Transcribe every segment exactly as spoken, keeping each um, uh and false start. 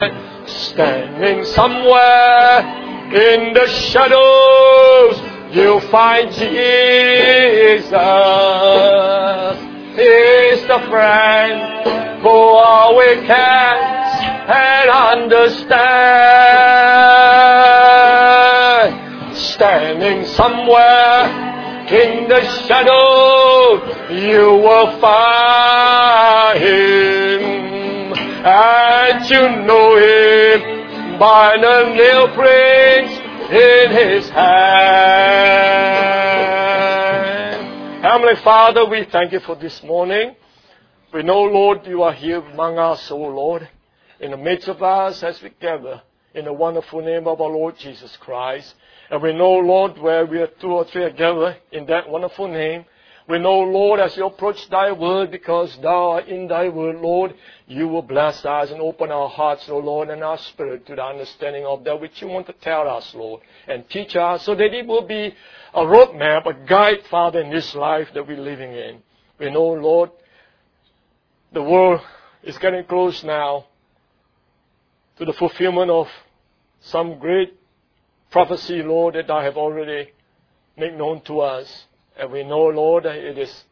Standing somewhere in the shadows, you'll find Jesus. He's the friend who always cares and understands. Standing somewhere in the shadows, you will find Him. And you know Him by the nail prints in His hand. Heavenly Father, we thank You for this morning. We know, Lord, You are here among us, O Lord, in the midst of us as we gather in the wonderful name of our Lord Jesus Christ. And we know, Lord, where we are two or three together in that wonderful name. We know, Lord, as You approach Thy word, because Thou art in Thy word, Lord, You will bless us and open our hearts, O Lord, and our spirit to the understanding of that which You want to tell us, Lord, and teach us so that it will be a roadmap, a guide, Father, in this life that we're living in. We know, Lord, the world is getting close now to the fulfillment of some great prophecy, Lord, that Thou have already made known to us. And we know, Lord, that it is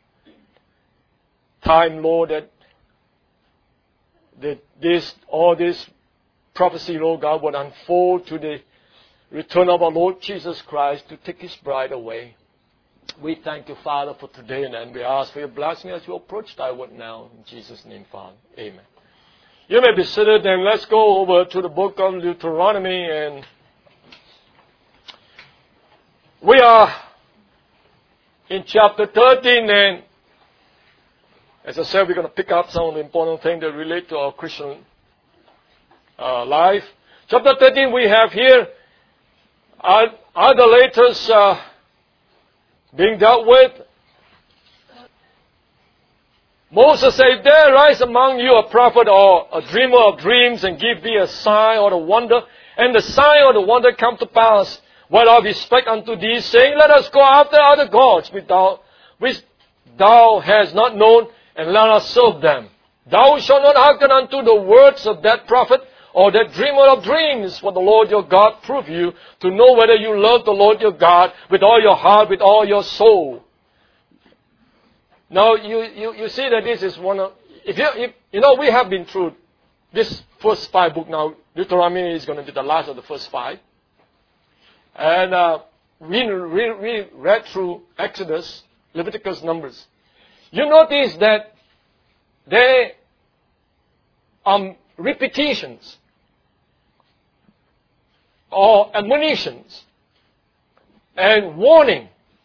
time, Lord, that, that this, all this prophecy, Lord God, would unfold to the return of our Lord Jesus Christ to take His bride away. We thank You, Father, for today, and we ask for Your blessing as we approach Thy word now. In Jesus' name, Father. Amen. You may be seated, and let's go over to the book of Deuteronomy, and we are in chapter thirteen, and as I said, we're going to pick up some of the important things that relate to our Christian uh, life. Chapter thirteen, we have here idolaters uh, being dealt with. Moses said, "There rise among you a prophet or a dreamer of dreams, and give thee a sign or a wonder, and the sign or the wonder come to pass. Whereof he spake unto thee, saying, Let us go after other gods which thou, which thou hast not known, and let us serve them. Thou shalt not hearken unto the words of that prophet, or that dreamer of dreams, for the Lord your God prove you, to know whether you love the Lord your God with all your heart, with all your soul." Now, you, you, you see that this is one of, if you, if, you know, we have been through this first five book now. Deuteronomy is going to be the last of the first five. And uh, we, we, we read through Exodus, Leviticus, Numbers. You notice that there are repetitions or admonitions and warning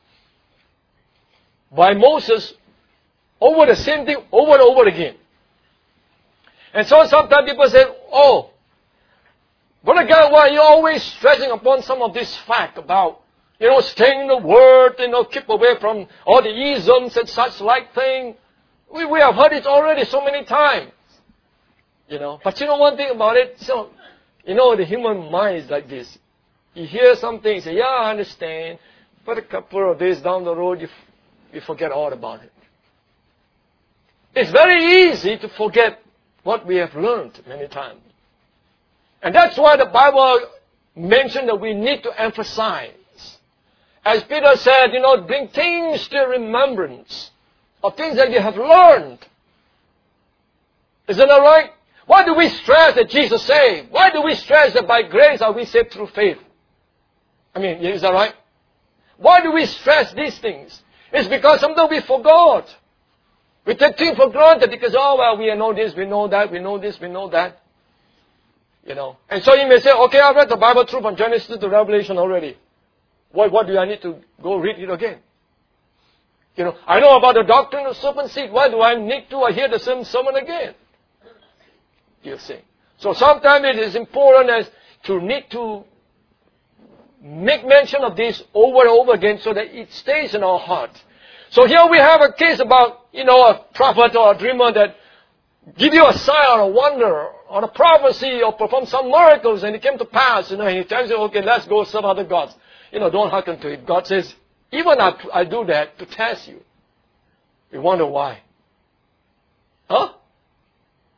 by Moses over the same thing over and over again. And so sometimes people say, "Oh, Brother God, why are you always stressing upon some of this fact about, you know, staying in the Word, you know, keep away from all the isms and such like thing?" We, we have heard it already so many times. You know, but you know one thing about it? So, you know, the human mind is like this. You hear something, you say, "Yeah, I understand." But a couple of days down the road, you, you forget all about it. It's very easy to forget what we have learned many times. And that's why the Bible mentioned that we need to emphasize. As Peter said, you know, bring things to remembrance of things that you have learned. Isn't that right? Why do we stress that Jesus saved? Why do we stress that by grace are we saved through faith? I mean, is that right? Why do we stress these things? It's because sometimes we forgot. We take things for granted because, oh, well, we know this, we know that, we know this, we know that. You know. And so you may say, "Okay, I read the Bible through from Genesis to Revelation already. What, what do I need to go read it again? You know, I know about the doctrine of serpent seed. Why do I need to hear the same sermon again?" You see. So sometimes it is important as to need to make mention of this over and over again so that it stays in our heart. So here we have a case about, you know, a prophet or a dreamer that give you a sign or a wonder or a prophecy or perform some miracles, and it came to pass, you know, and he tells you, "Okay, let's go serve other gods." You know, don't hearken to it. God says, even I, I do that to test you. You wonder why. Huh?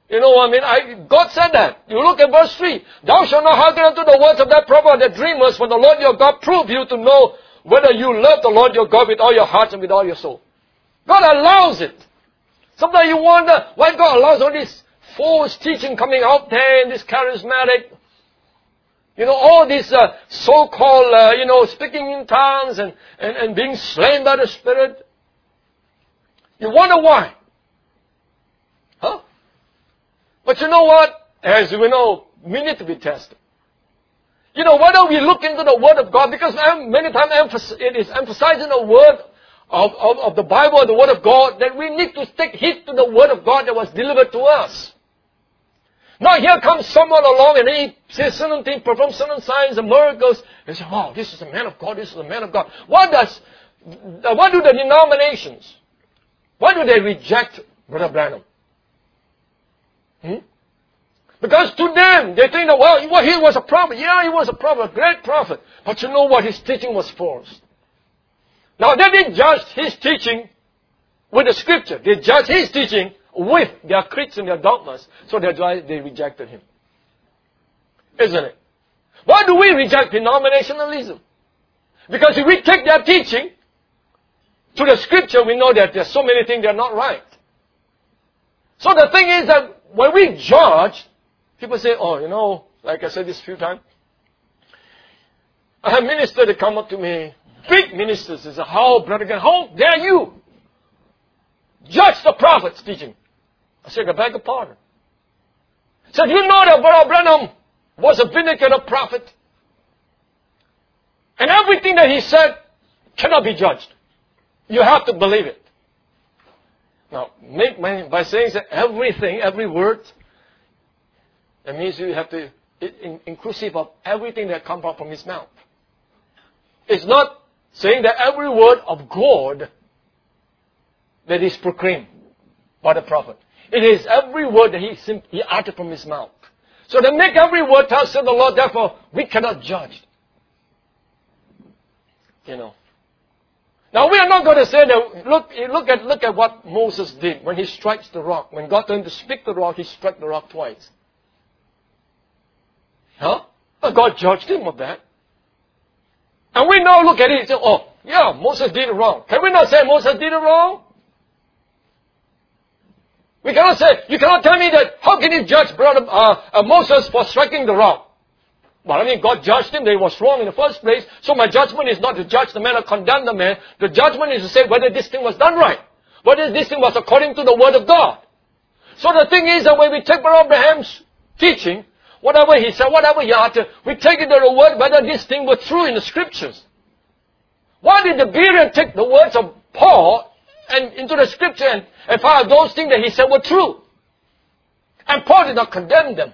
You know, I mean, I, God said that. You look at verse three. Thou shalt not hearken unto the words of that prophet that dreamers, for the Lord your God prove you to know whether you love the Lord your God with all your heart and with all your soul. God allows it. Sometimes you wonder why God allows all this false teaching coming out there and this charismatic, you know, all this uh, so-called, uh, you know, speaking in tongues and, and, and being slain by the Spirit. You wonder why. Huh? But you know what? As we know, we need to be tested. You know, whether we look into the Word of God, because many times it is emphasizing the Word of, of, of the Bible, the Word of God, that we need to take heed to the Word of God that was delivered to us. Now here comes someone along and he says certain things, performs certain signs and miracles, and say, wow, this is a man of God, this is a man of God. What does, what do the denominations, why do they reject Brother Branham? Hmm? Because to them, they think that, well, well, he was a prophet. Yeah, he was a prophet, a great prophet. But you know what? His teaching was false. Now, they didn't judge his teaching with the Scripture. They judged his teaching with their creeds and their dogmas. So that's why they rejected him. Isn't it? Why do we reject denominationalism? Because if we take their teaching to the Scripture, we know that there's so many things that are not right. So the thing is that when we judge, people say, oh, you know, like I said this a few times, I have ministers that come up to me, big ministers, they say, how, Brother Gant, how dare you judge the prophet's teaching? I said, I beg your pardon. I said, you know that Brother Branham was a vindicated prophet? And everything that he said cannot be judged. You have to believe it. Now, make my, by saying that everything, every word, that means you have to, in, inclusive of everything that comes out from his mouth. It's not saying that every word of God that is proclaimed by the prophet. It is every word that he, he uttered from his mouth. So to make every word tell the Lord, therefore, we cannot judge. You know. Now we are not going to say that, look, look at, look at what Moses did when he strikes the rock. When God told him to speak the rock, he struck the rock twice. Huh? But God judged him of that. And we now look at it and say, oh, yeah, Moses did it wrong. Can we not say Moses did it wrong? We cannot say, you cannot tell me that, how can you judge brother, uh, uh, Moses for striking the rock? Well, I mean, God judged him that he was wrong in the first place. So my judgment is not to judge the man or condemn the man. The judgment is to say whether this thing was done right. Whether this thing was according to the Word of God. So the thing is that when we take Brother Abraham's teaching, whatever he said, whatever he uttered, we take it to the Word whether this thing was true in the Scriptures. Why did the Berean take the words of Paul and into the Scripture and, and find those things that he said were true? And Paul did not condemn them.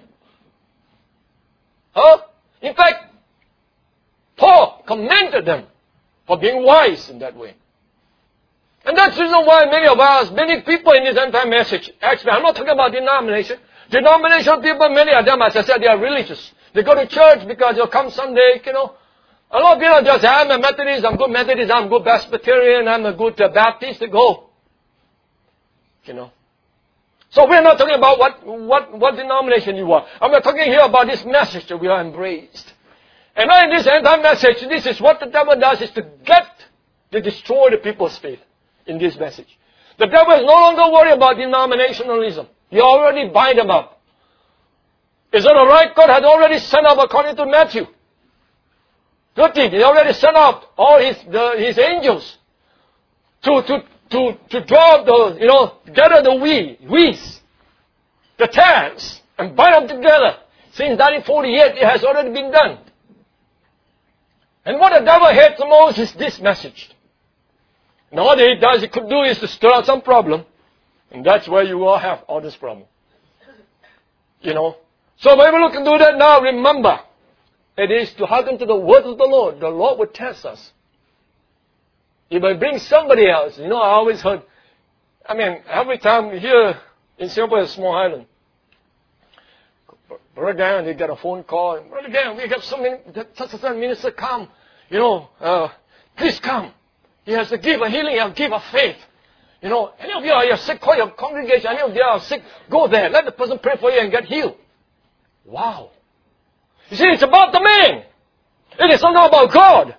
Huh? In fact, Paul commended them for being wise in that way. And that's the reason why many of us, many people in this end-time message, actually, I'm not talking about denomination. Denominational people, many of them, as I said, they are religious. They go to church because they'll come Sunday, you know. A lot of people just say, I'm a Methodist, I'm good Methodist, I'm a good Presbyterian, I'm a good uh, Baptist. They go. You know. So we're not talking about what, what, what denomination you are. I'm not talking here about this message that we are embraced. And now in this end-time message, this is what the devil does, is to get, to destroy the people's faith in this message. The devil is no longer worried about denominationalism. He already bind them up. Is that alright? God had already sent up according to Matthew. Good thing. He already sent out all his, the, his angels to, to, to, to draw the, you know, gather the weed, weeds, the tares, and bind them together. Since nineteen forty-eight, it has already been done. And what the devil hates the most is this message. And all that he does, he could do is to stir out some problem. And that's where you all have all this problem. You know. So when we look into that now, remember, it is to hearken to the word of the Lord. The Lord will test us. If I bring somebody else, you know, I always heard, I mean, every time here in Singapore, a small island, Brother Dan, they get a phone call, Brother Dan, we have so many, such and such minister come, you know, uh, please come. He has a gift of healing, a gift of faith. You know, any of you are sick, call your congregation. Any of you are sick, go there. Let the person pray for you and get healed. Wow. You see, it's about the man. It is not about God.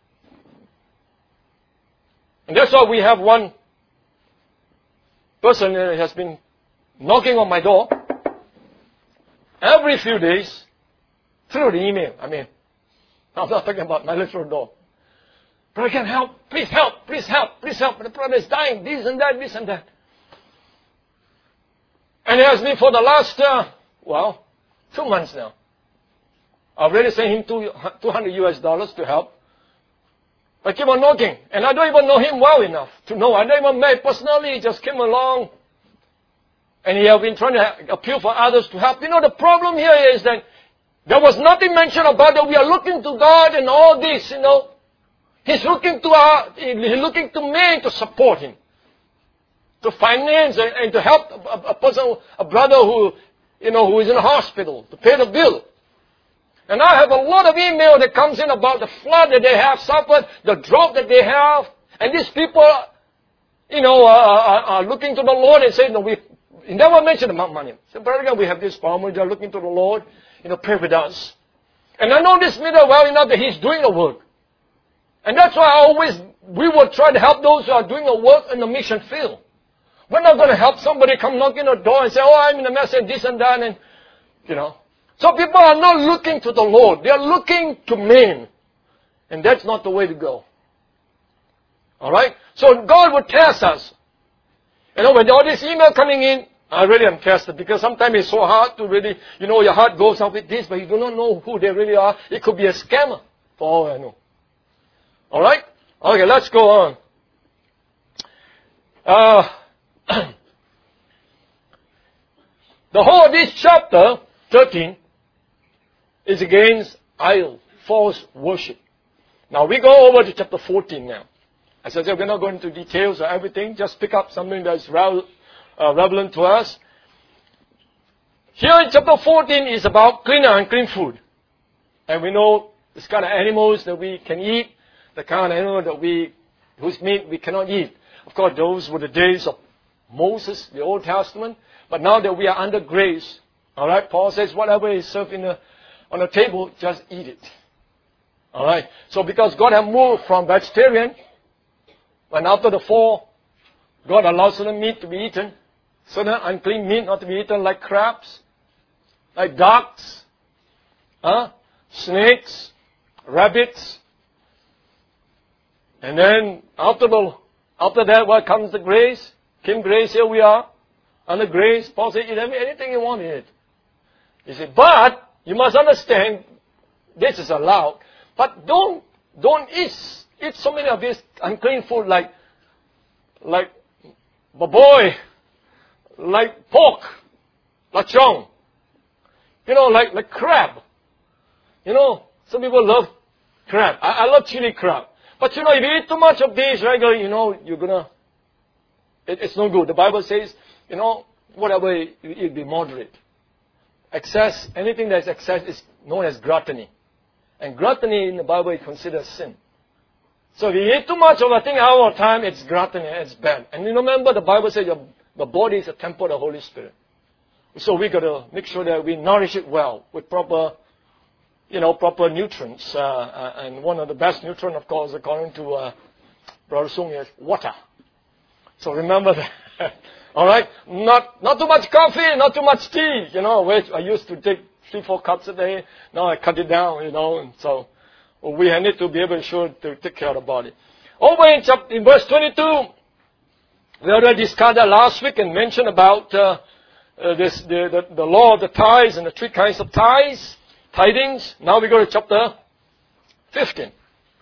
And that's why we have one person who has been knocking on my door every few days through the email. I mean, I'm not talking about my literal door. Brother, can help? Please help. Please help. Please help. The brother is dying. This and that, this and that. And he has been for the last, uh, well, two months now. I've already sent him two, two hundred U S dollars to help. I keep on knocking. And I don't even know him well enough to know. I don't even met personally. He just came along. And he has been trying to appeal for others to help. You know, the problem here is that there was nothing mentioned about that we are looking to God and all this, you know. He's looking to our, he's looking to men to support him, to finance and, and to help a, a person, a brother who, you know, who is in the hospital to pay the bill. And I have a lot of email that comes in about the flood that they have suffered, the drought that they have, and these people, you know, are, are, are looking to the Lord and saying, no, we he never mentioned about money. So, brother, again, we have this problem. They are looking to the Lord, you know, pray with us. And I know this leader well enough that he's doing the work. And that's why I always, we will try to help those who are doing the work in the mission field. We're not going to help somebody come knock on the door and say, oh, I'm in a mess and this and that, and, you know. So people are not looking to the Lord. They are looking to men. And that's not the way to go. Alright? So God will test us. You know, when all this email coming in, I really am tested because sometimes it's so hard to really, you know, your heart goes out with this, but you do not know who they really are. It could be a scammer, for all I know. Alright? Okay, let's go on. Uh, the whole of this chapter, thirteen, is against idol, false worship. Now we go over to chapter fourteen now. As I said, we're not going into details of everything. Just pick up something that's rel- uh, relevant to us. Here in chapter fourteen is about clean and unclean food. And we know this kind of animals that we can eat, the kind of animal that we, whose meat we cannot eat. Of course, those were the days of Moses, the Old Testament. But now that we are under grace, alright, Paul says whatever is served in the, on the table, just eat it. Alright, so because God has moved from vegetarian, and after the fall, God allows certain meat to be eaten, certain unclean meat not to be eaten, like crabs, like ducks, huh? snakes, rabbits. And then after the after that, what comes the grace? Came grace, here we are. Under grace, Paul said, eat anything you want in it. He said, but you must understand, this is allowed. But don't don't eat eat so many of this unclean food like like baboy, like pork, lechon. You know, like like crab. You know, some people love crab. I, I love chili crab. But you know, if you eat too much of these regularly, you know, you're gonna, it, it's no good. The Bible says, you know, whatever you eat, be moderate. Excess, anything that's excess is known as gluttony. And gluttony in the Bible is considered sin. So if you eat too much of a thing all the time, it's gluttony, it's bad. And you remember the Bible says your, the body is a temple of the Holy Spirit. So we gotta make sure that we nourish it well with proper, you know, proper nutrients. Uh, uh, and one of the best nutrients, of course, according to uh, Brother Sung, is water. So remember that. All right? Not not too much coffee, not too much tea. You know, which I used to take three, four cups a day. Now I cut it down, you know. And so we need to be able sure to take care of the body. Over in, chapter, in verse twenty-two, we already discussed that last week and mentioned about uh, uh, this the, the, the law of the tithes and the three kinds of tithes. Tidings. Now we go to chapter fifteen.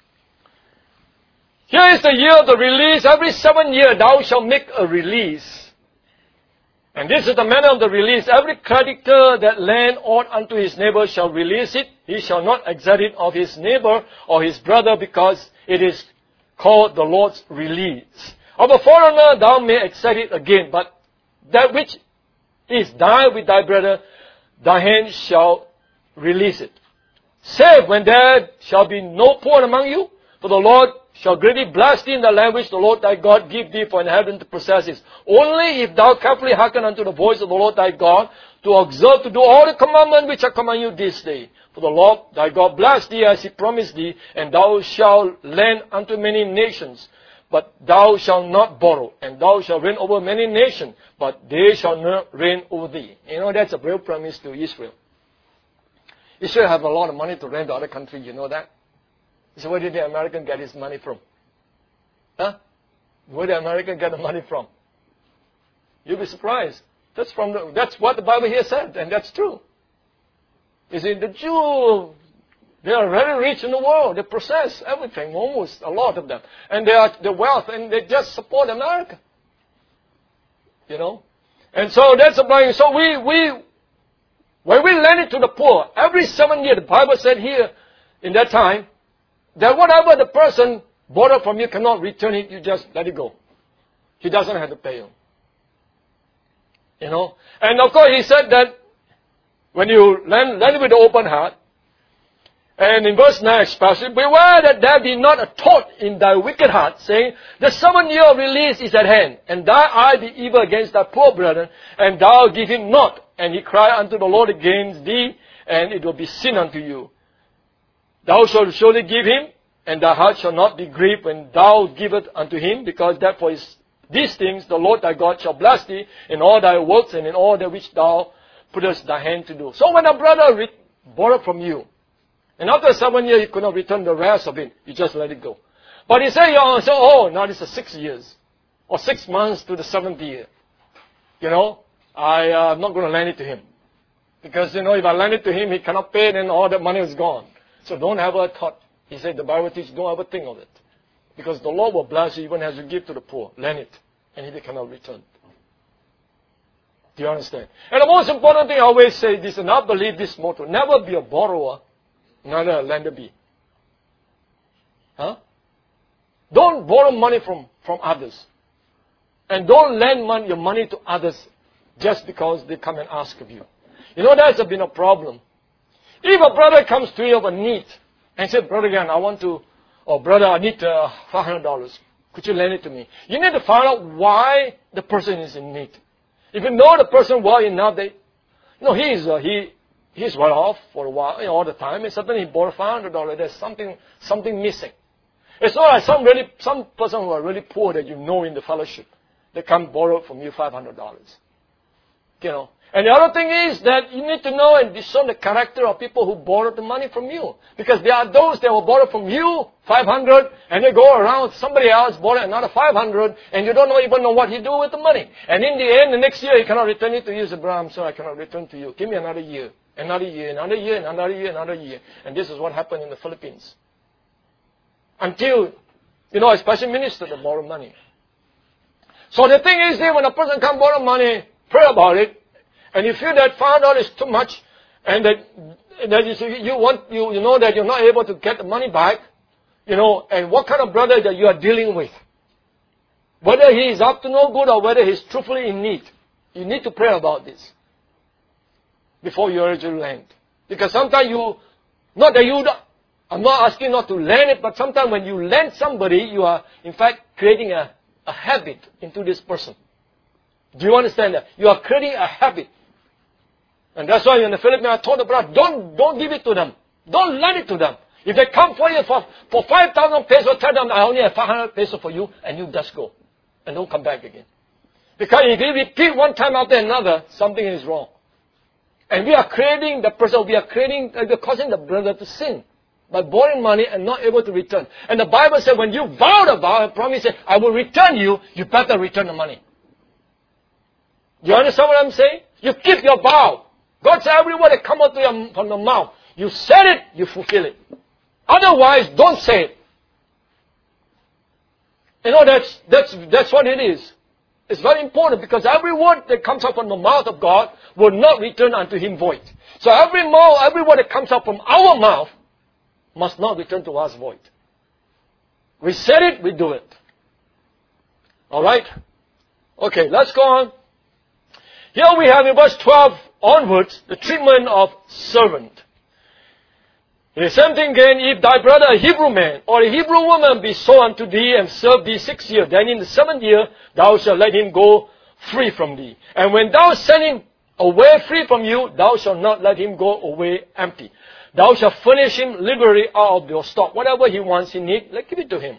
Here is the year of the release. Every seven year thou shalt make a release. And this is the manner of the release. Every creditor that lend aught unto his neighbor shall release it. He shall not exact it of his neighbor or his brother, because it is called the Lord's release. Of a foreigner thou may exact it again, but that which is thine with thy brother, thy hand shall release it. Save when there shall be no poor among you, for the Lord shall greatly bless thee in the land which the Lord thy God give thee for inheritance to possess it. Only if thou carefully hearken unto the voice of the Lord thy God, to observe to do all the commandments which I command you this day. For the Lord thy God bless thee as he promised thee, and thou shalt lend unto many nations. But thou shalt not borrow, and thou shalt reign over many nations, but they shall not reign over thee. You know, that's a real promise to Israel. Israel have a lot of money to rent to other countries, you know that? So where did the American get his money from? Huh? Where did the American get the money from? You'll be surprised. That's from the, that's what the Bible here said, and that's true. You see, the Jew, they are very rich in the world. They possess everything, almost a lot of them. And they are the wealth, and they just support America. You know? And so that's the Bible. So we, we, when we lend it to the poor, every seven years, the Bible said here, in that time, that whatever the person borrowed from you cannot return it, you just let it go. He doesn't have to pay you. You know? And of course, he said that when you lend, lend with an open heart, and in verse nine especially, beware that there be not a thought in thy wicked heart, saying, the seventh year of release is at hand, and thy eye be evil against thy poor brethren, and thou give him not, and he cry unto the Lord against thee, and it will be sin unto you. Thou shalt surely give him, and thy heart shall not be grieved when thou givest unto him, because that for his, these things the Lord thy God shall bless thee in all thy works and in all that which thou puttest thy hand to do. So when a brother re- borrowed from you, and after seven years you could not return the rest of it, you just let it go. But you say, oh, so, oh now this is six years, or six months to the seventh year. You know, I, uh, I'm not going to lend it to him. Because, you know, if I lend it to him, he cannot pay, then all that money is gone. So don't ever thought, he said, the Bible teaches, don't ever think of it. Because the Lord will bless you even as you give to the poor. Lend it, and he cannot return. Do you understand? And the most important thing I always say this, and I believe this motto, never be a borrower, neither a lender be. Huh? Don't borrow money from, from others. And don't lend money, your money to others just because they come and ask of you. You know, that's been a problem. If a brother comes to you of a need and says, brother again, I want to, or brother, I need uh, five hundred dollars. Could you lend it to me? You need to find out why the person is in need. If you know the person well enough, they, you know, he is, uh, he, he's well off for a while, you know, all the time, and suddenly he borrowed five hundred dollars. There's something, something missing. It's not like some really, some person who are really poor that you know in the fellowship. They come borrow from you five hundred dollars. You know. And the other thing is that you need to know and discern the character of people who borrow the money from you. Because there are those that will borrow from you five hundred and they go around, somebody else borrow another five hundred and you don't know, even know what he do with the money. And in the end, the next year he cannot return it to you. He says, brother, I'm sorry, I cannot return to you. Give me another year, another year, another year, another year, another year. And this is what happened in the Philippines. Until, you know, especially ministers that borrow money. So the thing is that when a person can borrow money, pray about it. And you feel that five hundred dollars is too much, and that, that you, you want, you, you know that you're not able to get the money back, you know, and what kind of brother that you are dealing with. Whether he is up to no good or whether he's truthfully in need. You need to pray about this before you urge to lend. Because sometimes you, not that you, I'm not asking not to lend it, but sometimes when you lend somebody, you are in fact creating a, a habit into this person. Do you understand that? You are creating a habit. And that's why in the Philippines, I told the brother, don't, don't give it to them. Don't lend it to them. If they come for you for, for five thousand pesos, tell them, I only have five hundred pesos for you, and you just go. And don't come back again. Because if you repeat one time after another, something is wrong. And we are creating the person, we are creating, we are causing the brother to sin by borrowing money and not able to return. And the Bible said, when you vow the vow and promise, I will return you, you better return the money. Do you understand what I'm saying? You keep your vow. God said every word that comes out your, from the mouth, you said it, you fulfill it. Otherwise, don't say it. You know, that's, that's, that's what it is. It's very important because every word that comes out from the mouth of God will not return unto Him void. So every mouth, every word that comes out from our mouth must not return to us void. We said it, we do it. Alright? Okay, let's go on. Here we have in verse twelve onwards, the treatment of servant. The same thing again, if thy brother a Hebrew man or a Hebrew woman be sold unto thee and serve thee six years, then in the seventh year thou shalt let him go free from thee. And when thou send him away free from you, thou shalt not let him go away empty. Thou shalt furnish him liberally out of your stock. Whatever he wants, he needs, let give it to him.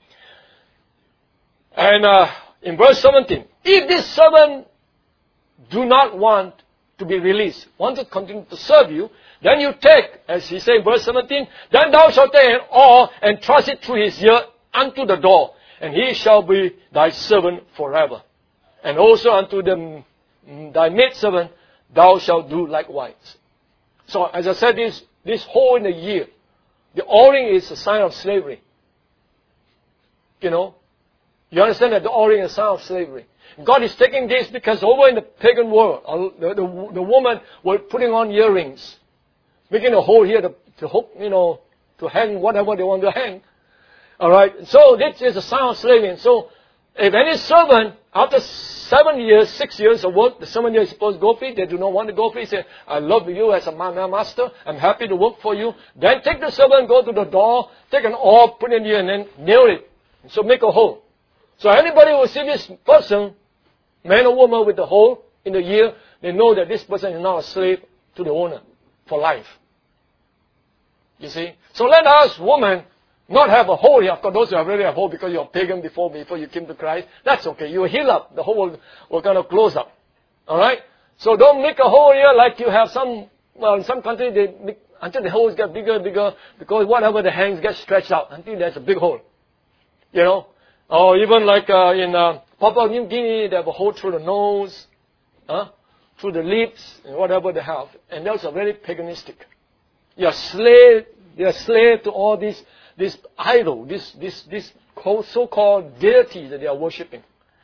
And uh, in verse seventeen, if this servant do not want to be released, want to continue to serve you, then you take, as he said in verse seventeen, then thou shalt take an oar and thrust it through his ear unto the door, and he shall be thy servant forever. And also unto the, thy maidservant thou shalt do likewise. So, as I said, this, this hole in the ear, the oaring is a sign of slavery. You know, you understand that the oaring is a sign of slavery. God is taking this because over in the pagan world, the, the, the woman was putting on earrings, making a hole here to, to hook, you know, to hang whatever they want to hang. Alright, so this is a sign of slavery. And so, if any servant, after seven years, six years of work, the seven years is supposed to go free, they do not want to go free, say, I love you as a master, I'm happy to work for you. Then take the servant, go to the door, take an oar, put it in here, and then nail it. So make a hole. So anybody who see this person, man or woman with the hole in the ear, they know that this person is not a slave to the owner for life. You see? So let us, woman, not have a hole here. Of course, those who have already have a hole because you're pagan before before you came to Christ, that's okay. You heal up. The hole will, will kind of close up. Alright? So don't make a hole here like you have some, well, in some countries, they make, until the holes get bigger and bigger, because whatever the hangs get stretched out until there's a big hole. You know? Or even like uh, in uh, Papua New Guinea, they have a hole through the nose, huh? Through the lips, and whatever they have. And those are very paganistic. You're slave, you're slave to all these this idol, this this this so-called deity that they are worshipping.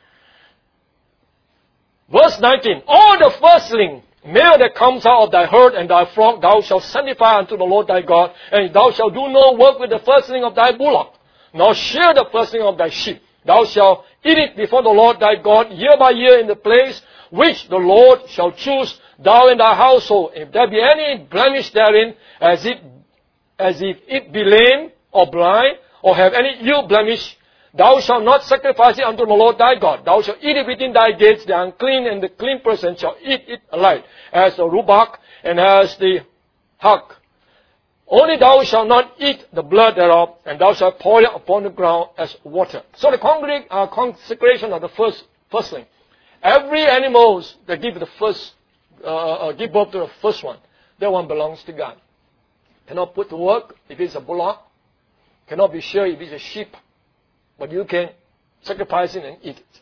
Verse nineteen, all the firstling, male that comes out of thy herd and thy flock, thou shalt sanctify unto the Lord thy God, and thou shalt do no work with the firstling of thy bullock, nor shear the firstling of thy sheep. Thou shalt eat it before the Lord thy God year by year in the place which the Lord shall choose, thou and thy household. If there be any blemish therein, as if as if it be lame, or blind, or have any ill blemish, thou shalt not sacrifice it unto the Lord thy God. Thou shalt eat it within thy gates. The unclean and the clean person shall eat it alive, as the rubach and as the hawk. Only thou shalt not eat the blood thereof, and thou shalt pour it upon the ground as water. So the congreg- uh, consecration of the first firstling. Every animals that give the first, uh, uh, give birth to the first one, that one belongs to God. Cannot put to work if it's a bullock. Cannot be sure if it's a sheep. But you can sacrifice it and eat it.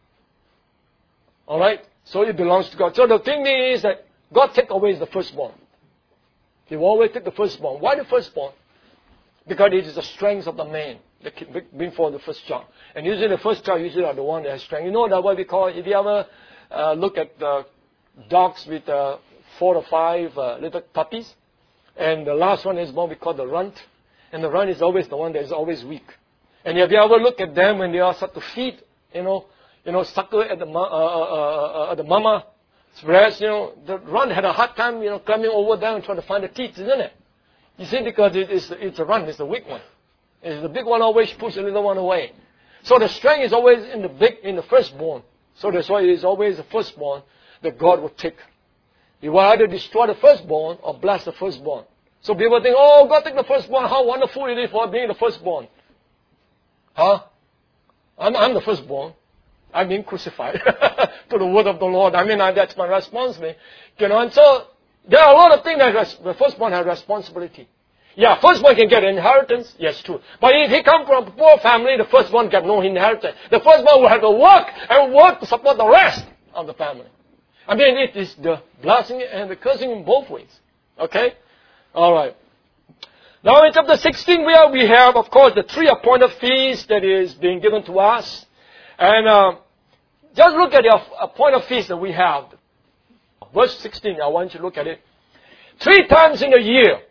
Alright? So it belongs to God. So the thing is that God takes away the firstborn. He will always take the firstborn. Why the firstborn? Because it is the strength of the man that bring forth the first child. And usually the first child usually are the one that has strength. You know that what we call, if you ever uh, look at the dogs with uh, four or five uh, little puppies, and the last one is what we call the runt, and the runt is always the one that is always weak. And if you ever look at them when they are start to feed, you know, you know, suckle at the uh, uh, uh, at the mama's breast, you know, the runt had a hard time, you know, climbing over them and trying to find the teeth, isn't it? You see, because it is, it's a runt, it's the weak one. It's the big one always pushes the little one away. So the strength is always in the big, in the firstborn. So that's why it is always the firstborn that God will take. He will either destroy the firstborn or bless the firstborn. So people think, oh, God take the firstborn, how wonderful it is for being the firstborn. Huh? I'm, I'm the firstborn. I'm being crucified to the word of the Lord. I mean, I, that's my responsibility. You know, and so there are a lot of things that res- the firstborn has responsibility. Yeah, firstborn can get inheritance. Yes, true. But if he comes from a poor family, the firstborn get no inheritance. The firstborn will have to work and work to support the rest of the family. I mean, it is the blessing and the cursing in both ways. Okay? All right. Now in chapter sixteen, where we have, of course, the three appointed feasts that is being given to us. And uh, just look at the appointed feasts that we have. Verse sixteen, I want you to look at it. Three times in a year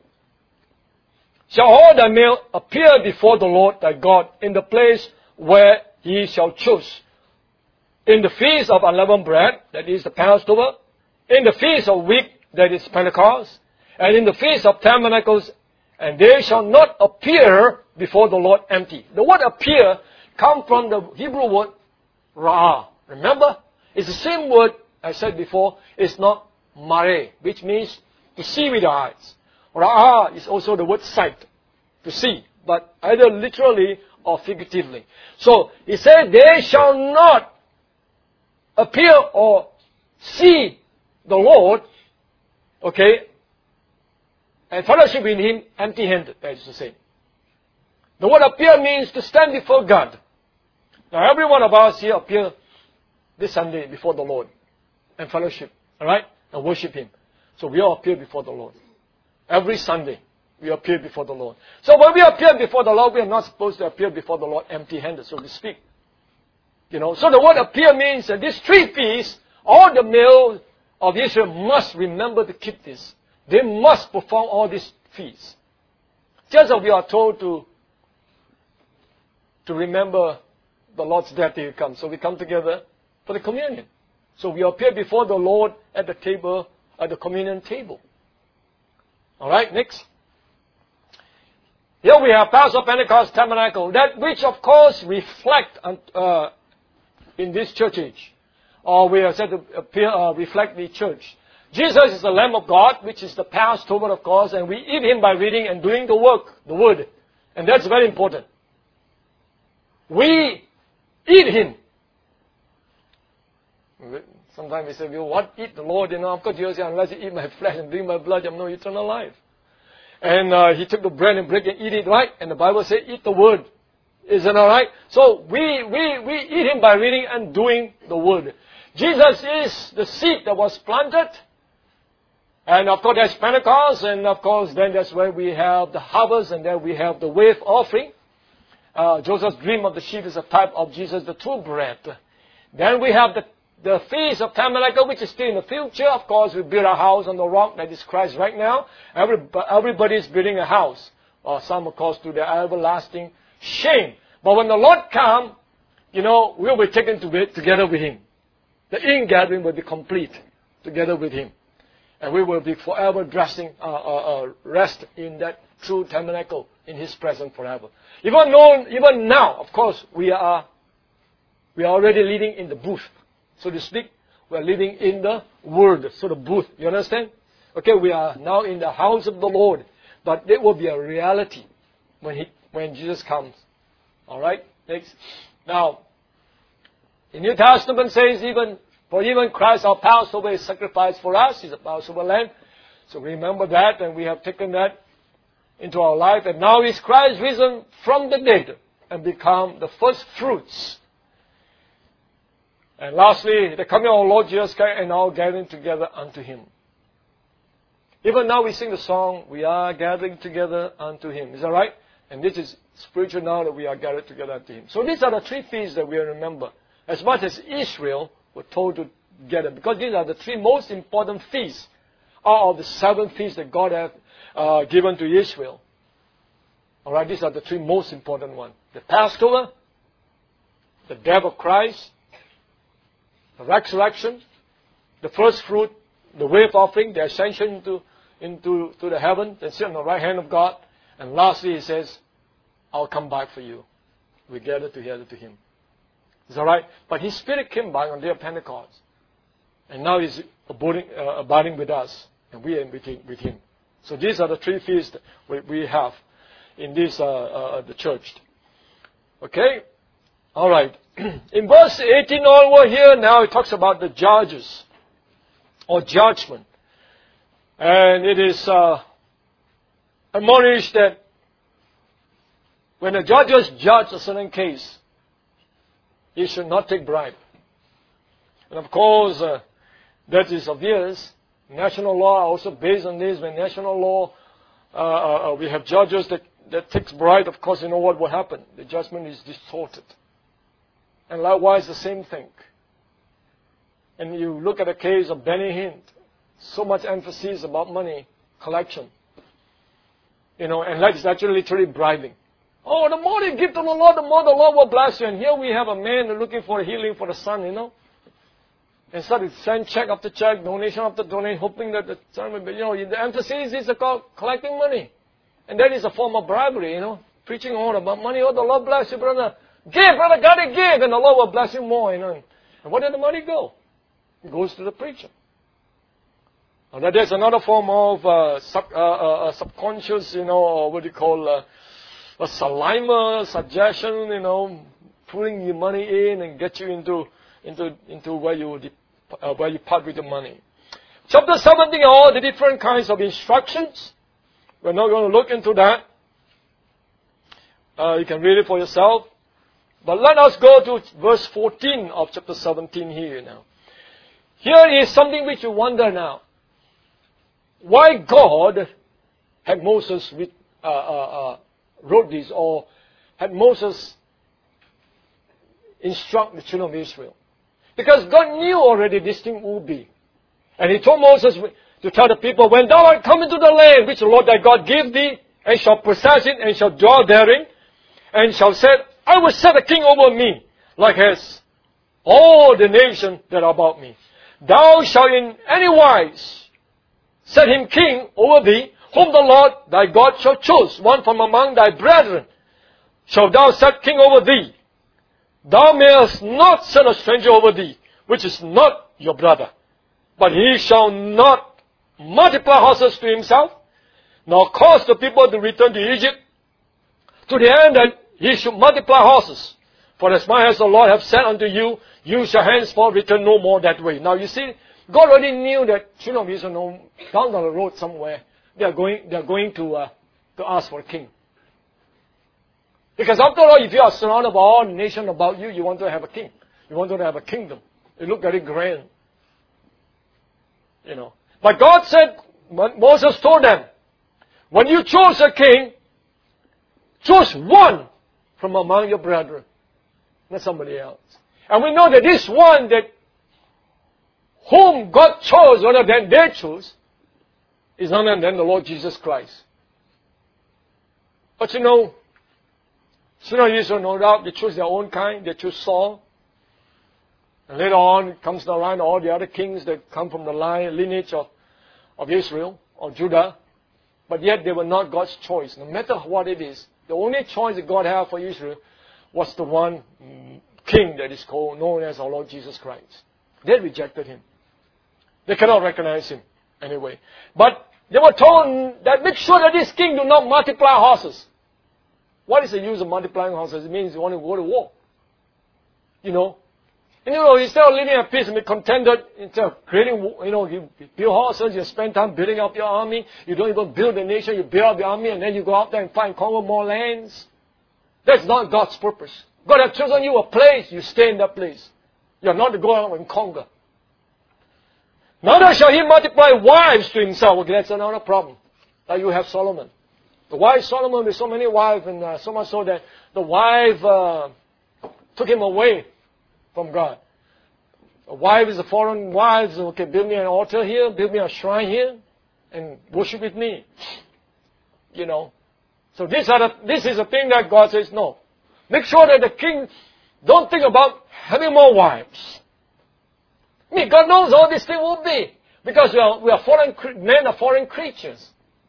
shall all thy male appear before the Lord thy God in the place where he shall choose. In the feast of unleavened bread, that is the Passover. In the feast of week, that is Pentecost. And in the feast of tabernacles And they shall not appear before the Lord empty. The word appear comes from the Hebrew word ra'ah. Remember? It's the same word I said before. It's not mare, which means to see with the eyes. Ra'ah is also the word sight, to see, but either literally or figuratively. So, he said, they shall not appear or see the Lord, okay, and fellowship with Him empty-handed, that is to say. The word appear means to stand before God. Now, every one of us here appear this Sunday before the Lord and fellowship, all right, and worship Him. So we all appear before the Lord. Every Sunday, we appear before the Lord. So when we appear before the Lord, we are not supposed to appear before the Lord empty-handed, so to speak. You know, so the word appear means that these three feasts, all the male of Israel must remember to keep this. They must perform all these feasts. Just as we are told to, to remember the Lord's death till He comes. So we come together for the communion. So we appear before the Lord at the table, at the communion table. Alright, next. Here we have Passover, Pentecost, Tabernacle. That which of course reflect uh, in this church age. Or we are said to appear, uh, reflect the church. Jesus is the Lamb of God, which is the Passover, of course, and we eat Him by reading and doing the work, the Word. And that's very important. We eat Him. Sometimes we say, well, what eat the Lord? You know, of course, Jesus said, unless you eat my flesh and drink my blood, you have no eternal life. And uh, He took the bread and break and eat it, right? And the Bible says, eat the Word. Isn't that right? So we, we, we eat Him by reading and doing the Word. Jesus is the seed that was planted. And of course, there's Pentecost, and of course, then that's where we have the harvest, and then we have the wave offering. Uh, Joseph's dream of the sheep is a type of Jesus, the true bread. Then we have the, the Feast of Tabernacle, which is still in the future. Of course, we build a house on the rock that is Christ right now. Every, everybody is building a house. Or some, of course, to their everlasting shame. But when the Lord comes, you know, we will be taken to be together with Him. The in-gathering will be complete together with Him. And we will be forever dressing, uh, uh, uh, rest in that true tabernacle in His presence forever. Even known, even now, of course, we are, we are already living in the booth, so to speak. We are living in the Word, so the booth. You understand? Okay, we are now in the house of the Lord, but it will be a reality when He, when Jesus comes. All right, next. Now, the New Testament says even. For even Christ, our Passover, is sacrificed for us. He's a Passover lamb. So remember that, and we have taken that into our life. And now is Christ risen from the dead and become the first fruits. And lastly, the coming of our Lord Jesus Christ and our gathering together unto Him. Even now we sing the song, we are gathering together unto Him. Is that right? And this is spiritual now that we are gathered together unto Him. So these are the three feasts that we remember. As much as Israel were told to gather, because these are the three most important feasts out of the seven feasts that God has uh, given to Israel. All right, these are the three most important ones: the Passover, the death of Christ, the resurrection, the first fruit, the wave offering, the ascension into into to the heaven, and sit on the right hand of God, and lastly, He says, "I'll come back for you." We gather together to Him. Is that right? But His Spirit came back on the day of Pentecost. And now He's abiding, uh, abiding with us. And we are with Him, with Him. So these are the three feasts we, we have in this, uh, uh, the church. Okay? Alright. In verse eighteen onward here, now it talks about the judges. Or judgment. And it is uh, admonished that when the judges judge a certain case, he should not take bribe. And of course, uh, that is obvious. National law also based on this. When national law, uh, uh, we have judges that, that takes bribe, of course, you know what will happen. The judgment is distorted. And likewise, the same thing. And you look at the case of Benny Hinn, so much emphasis about money collection. You know, and that's actually literally bribing. Oh, the more you give to the Lord, the more the Lord will bless you. And here we have a man looking for healing for the son, you know. And so they send check after check, donation after donation, hoping that the son will be, you know, the emphasis is about collecting money. And that is a form of bribery, you know. Preaching all about money. Oh, the Lord bless you, brother. Give, brother, gotta give, and the Lord will bless you more, you know. And where did the money go? It goes to the preacher. Now, that is another form of uh, sub, uh, uh, subconscious, you know, or what do you call uh, a saliva suggestion, you know, pulling your money in and get you into into into where you uh, where you part with the money. Chapter seventeen, all the different kinds of instructions. We're not going to look into that. Uh, you can read it for yourself. But let us go to verse fourteen of chapter seventeen here now. Here is something which you wonder now. Why God had Moses with, uh, uh, uh, wrote this, or had Moses instruct the children of Israel? Because God knew already this thing would be. And He told Moses to tell the people, when thou art come into the land which the Lord thy God give thee, and shall possess it, and shall dwell therein, and shall say, I will set a king over me, like as all the nations that are about me. Thou shalt in any wise set him king over thee, whom the Lord thy God shall choose, one from among thy brethren. Shalt thou set king over thee. Thou mayest not set a stranger over thee, which is not your brother. But he shall not multiply horses to himself, nor cause the people to return to Egypt, to the end that he should multiply horses. For as much as the Lord hath said unto you, you shall henceforth return no more that way. Now you see, God already knew that children of Israel, down the road somewhere, they are going, they are going to, uh, to ask for a king. Because after all, if you are surrounded by all nations about you, you want to have a king. You want to have a kingdom. It look very grand. You know. But God said, Moses told them, when you choose a king, choose one from among your brethren, not somebody else. And we know that this one that whom God chose rather than they chose is none other than the Lord Jesus Christ. But you know, children of Israel, no doubt, they choose their own kind. They choose Saul. And later on, it comes around all the other kings that come from the line, lineage of, of Israel, or Judah. But yet they were not God's choice. No matter what it is, the only choice that God had for Israel was the one king that is called, known as our Lord Jesus Christ. They rejected him. They cannot recognize him anyway. But they were told that make sure that this king do not multiply horses. What is the use of multiplying horses? It means you want to go to war. You know. And you know, instead of living at peace and be contented, instead of creating, you know, you build horses, you spend time building up your army, you don't even build a nation, you build up your army and then you go out there and find conquer more lands. That's not God's purpose. God has chosen you a place, you stay in that place. You are not to go out and conquer. Neither shall he multiply wives to himself. Okay, that's another problem. Like you have Solomon. The wife Solomon with so many wives, and uh, so much so that the wife uh, took him away from God. A wife is a foreign wife. So, okay, build me an altar here, build me a shrine here, and worship with me. You know. So this, are the, this is a thing that God says no. Make sure that the king don't think about having more wives. I mean, God knows all these things will be. Because we are, we are foreign, men are foreign creatures.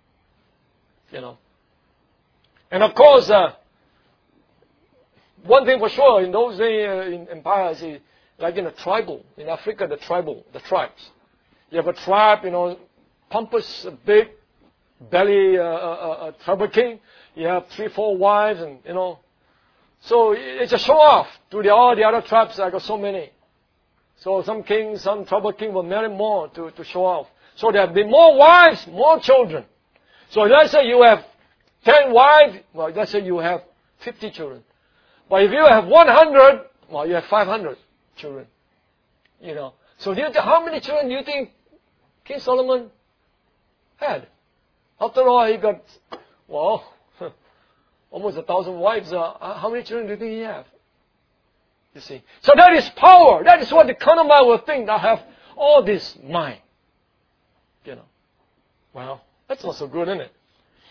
You know. And of course, uh, one thing for sure, in those days, uh, in empires, like in a tribal, in Africa, the tribal, the tribes. You have a tribe, you know, pompous, big, belly, uh, uh, uh, tribal king. You have three, four wives, and, you know. So it's a show off to the, all the other tribes. I got so many. So some kings, some tribal king will marry more to, to show off. So there will be more wives, more children. So let's say you have ten wives, well, let's say you have fifty children. But if you have one hundred, well, you have five hundred children. You know. So do you, how many children do you think King Solomon had? After all, he got, well, almost a thousand wives. Uh, how many children do you think he have? You see. So that is power. That is what the carnal mind will think. I have all this mind. You know. Well, that's not so good, isn't it?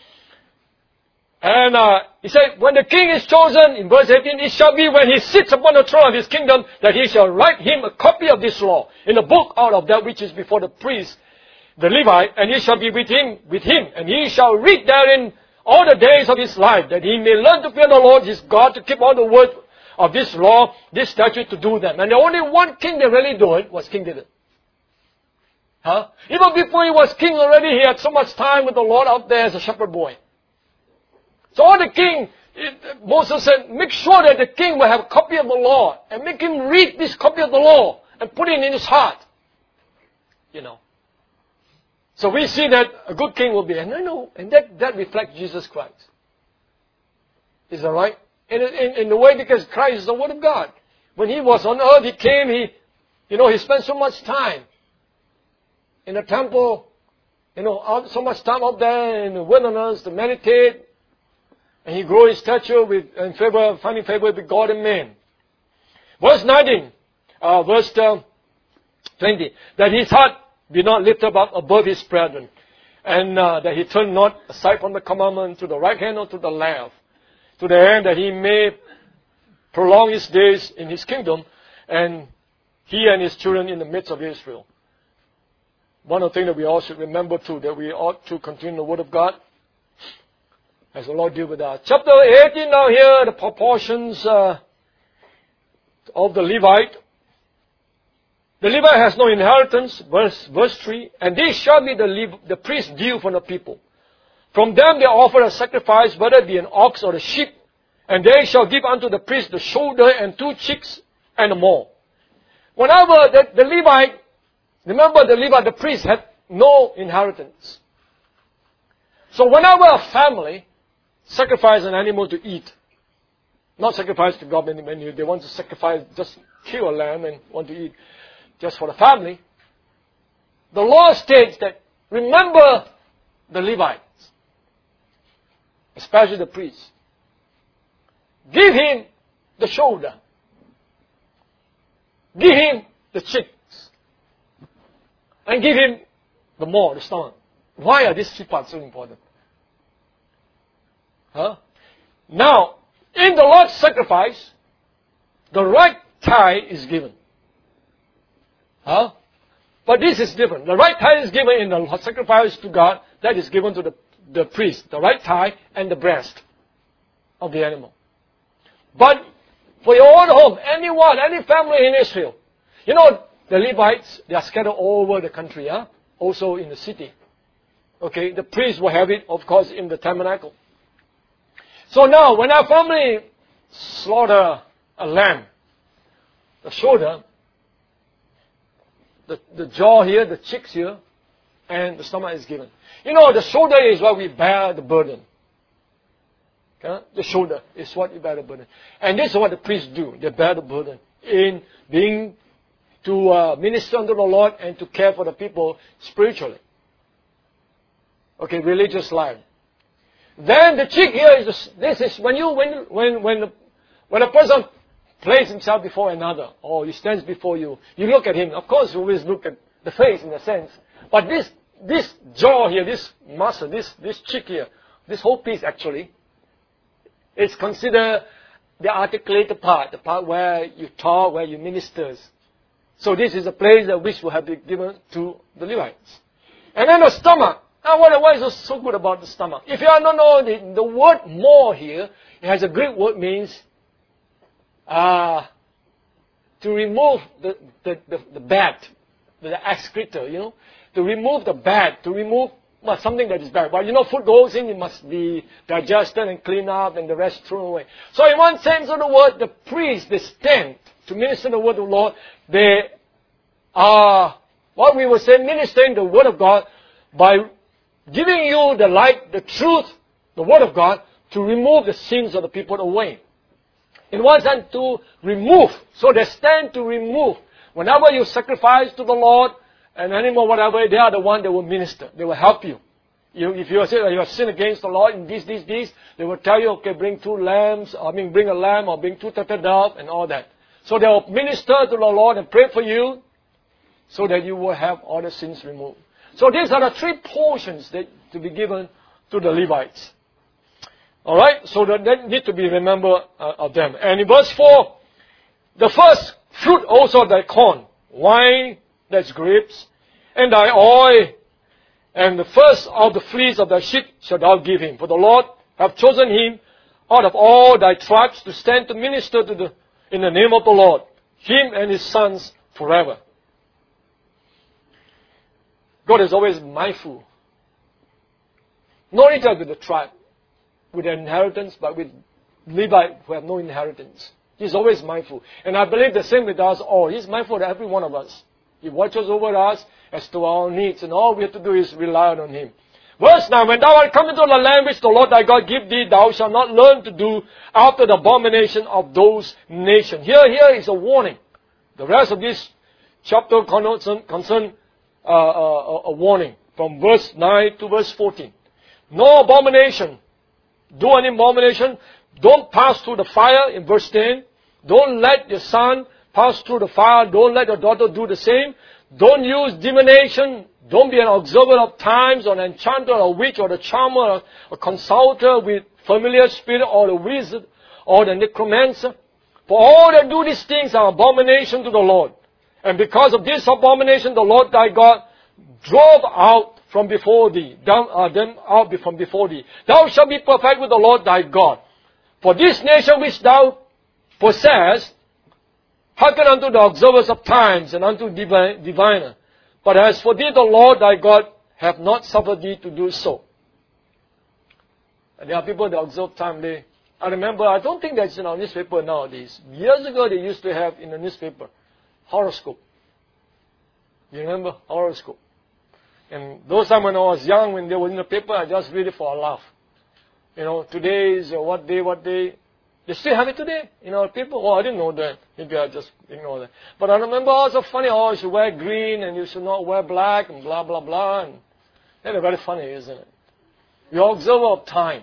And uh, he said, when the king is chosen, in verse eighteen, it shall be when he sits upon the throne of his kingdom, that he shall write him a copy of this law in a book out of that which is before the priest, the Levite, and he shall be with him, with him, and he shall read therein all the days of his life, that he may learn to fear the Lord his God, to keep all the words of this law, this statute, to do them. And the only one king that really do it was King David. Huh? Even before he was king already, he had so much time with the Lord out there as a shepherd boy. So all the king, it, Moses said, make sure that the king will have a copy of the law, and make him read this copy of the law, and put it in his heart. You know. So we see that a good king will be, and I know, and that, that reflects Jesus Christ. Is that right? In, in, in the way, because Christ is the Word of God. When he was on earth, he came, he, you know, he spent so much time in the temple, you know, out, so much time out there in the wilderness to meditate, and he grew his stature with, in favor, finding favor with God and man. Verse nineteen, uh, verse uh, twenty, that his heart did not lift up above his brethren, and uh, that he turned not aside from the commandment to the right hand or to the left, to the end that he may prolong his days in his kingdom, and he and his children in the midst of Israel. One of the things that we all should remember too, that we ought to continue the Word of God, as the Lord deal with us. Chapter eighteen now here, the proportions uh, of the Levite. The Levite has no inheritance, verse, verse three, and these shall be the, Lev- the priest's due from the people. From them they offer a sacrifice, whether it be an ox or a sheep, and they shall give unto the priest the shoulder and two cheeks and more. Whenever the, the Levite, remember the Levite, the priest had no inheritance. So whenever a family sacrifice an animal to eat, not sacrifice to God when they want to sacrifice, just kill a lamb and want to eat, just for the family, the law states that remember the Levites, especially the priests. Give him the shoulder. Give him the cheeks. And give him the maw, the stomach. Why are these three parts so important? Huh? Now, in the Lord's sacrifice, the right thigh is given. Huh? But this is different. The right thigh is given in the sacrifice to God. That is given to the, the priest. The right thigh and the breast of the animal. But for your own home, anyone, any family in Israel, you know, the Levites, they are scattered all over the country, huh? Also in the city. Okay, the priest will have it, of course, in the tabernacle. So now, when our family slaughter a lamb, the shoulder, the, the jaw here, the cheeks here, and the stomach is given. You know, the shoulder is where we bear the burden. Okay? The shoulder is what we bear the burden. And this is what the priests do. They bear the burden in being to uh, minister unto the Lord and to care for the people spiritually. Okay, religious life. Then the cheek here is this, this is when you when when when the, when a person places himself before another, or he stands before you, you look at him. Of course, you always look at the face in a sense, but this this jaw here, this muscle, this this cheek here, this whole piece actually, is considered the articulated part, the part where you talk, where you ministers. So this is a place that which will have been given to the Levites. And then the stomach. Now, what, what is so good about the stomach? If you don't know the, the word more here, it has a Greek word means uh, to remove the, the, the, the bad, the excreta, you know, to remove the bad, to remove well, something that is bad. But you know, food goes in, it must be digested and cleaned up and the rest thrown away. So in one sense of the word, the priests, they stand to minister the word of the Lord. They are, what we would say, ministering the word of God by giving you the light, the truth, the Word of God, to remove the sins of the people away. In one sense, to remove. So they stand to remove. Whenever you sacrifice to the Lord, an animal, whatever, they are the one that will minister. They will help you. you if you have you have sinned against the Lord in this, this, this, they will tell you, okay, bring two lambs, I mean, bring a lamb, or bring two turtle doves, and all that. So they will minister to the Lord and pray for you, so that you will have all the sins removed. So these are the three portions that to be given to the Levites. Alright, so that, that need to be remembered uh, of them. And in verse four, the first fruit also of thy corn, wine, that's grapes, and thy oil, and the first of the fleece of thy sheep shalt thou give him. For the Lord have chosen him out of all thy tribes to stand to minister to the, in the name of the Lord, him and his sons forever. God is always mindful. Not only with the tribe, with their inheritance, but with Levi who have no inheritance. He's always mindful. And I believe the same with us all. He's mindful of every one of us. He watches over us as to our needs, and all we have to do is rely on him. Verse nine, when thou art come into the land which the Lord thy God give thee, thou shalt not learn to do after the abomination of those nations. Here, here is a warning. The rest of this chapter concern, concern uh, uh, a warning from verse nine to verse fourteen. No abomination. Do any abomination. Don't pass through the fire in verse ten. Don't let your son pass through the fire. Don't let your daughter do the same. Don't use divination. Don't be an observer of times or an enchanter or a witch or the charmer or a consulter with familiar spirit or the wizard or the necromancer. For all that do these things are abomination to the Lord. And because of this abomination, the Lord thy God drove out from before thee, down, uh, them out from before thee. Thou shalt be perfect with the Lord thy God. For this nation which thou possess, hearken unto the observers of times and unto divine, diviner. But as for thee, the Lord thy God hath not suffered thee to do so. And there are people that observe time. They, I remember, I don't think that's in our newspaper nowadays. Years ago, they used to have in the newspaper horoscope. You remember horoscope? And those time when I was young, when they were in the paper, I just read it for a laugh. You know, today is uh, what day, what day. They still have it today in our paper. Oh, I didn't know that. Maybe I just ignore that. But I remember also funny, oh, you should wear green and you should not wear black and blah, blah, blah. And that's very funny, isn't it? We are observer of time.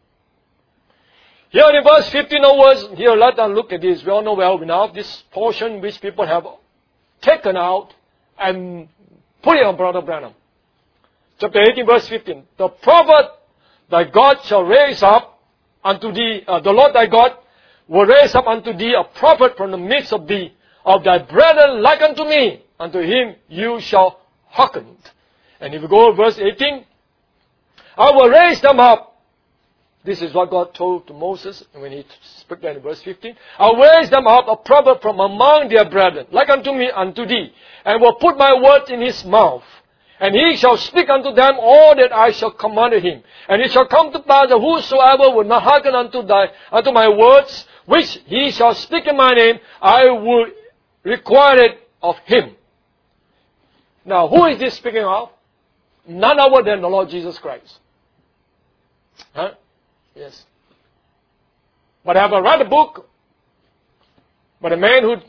Here in verse fifteen onwards, here let us look at this. We all know well enough this portion which people have taken out and put it on Brother Branham. Chapter eighteen, verse fifteen. The prophet thy God shall raise up unto thee, uh, the Lord thy God will raise up unto thee a prophet from the midst of thee, of thy brethren like unto me. Unto him you shall hearken. And if you go to verse eighteen, I will raise them up. This is what God told to Moses when he spoke that in verse fifteen. I will raise them up a prophet from among their brethren, like unto me, unto thee, and will put my words in his mouth. And he shall speak unto them all that I shall command him. And it shall come to pass that whosoever will not hearken unto thy unto my words, which he shall speak in my name, I will require it of him. Now, who is this speaking of? None other than the Lord Jesus Christ. Huh? Yes. But I have read a book by a man who,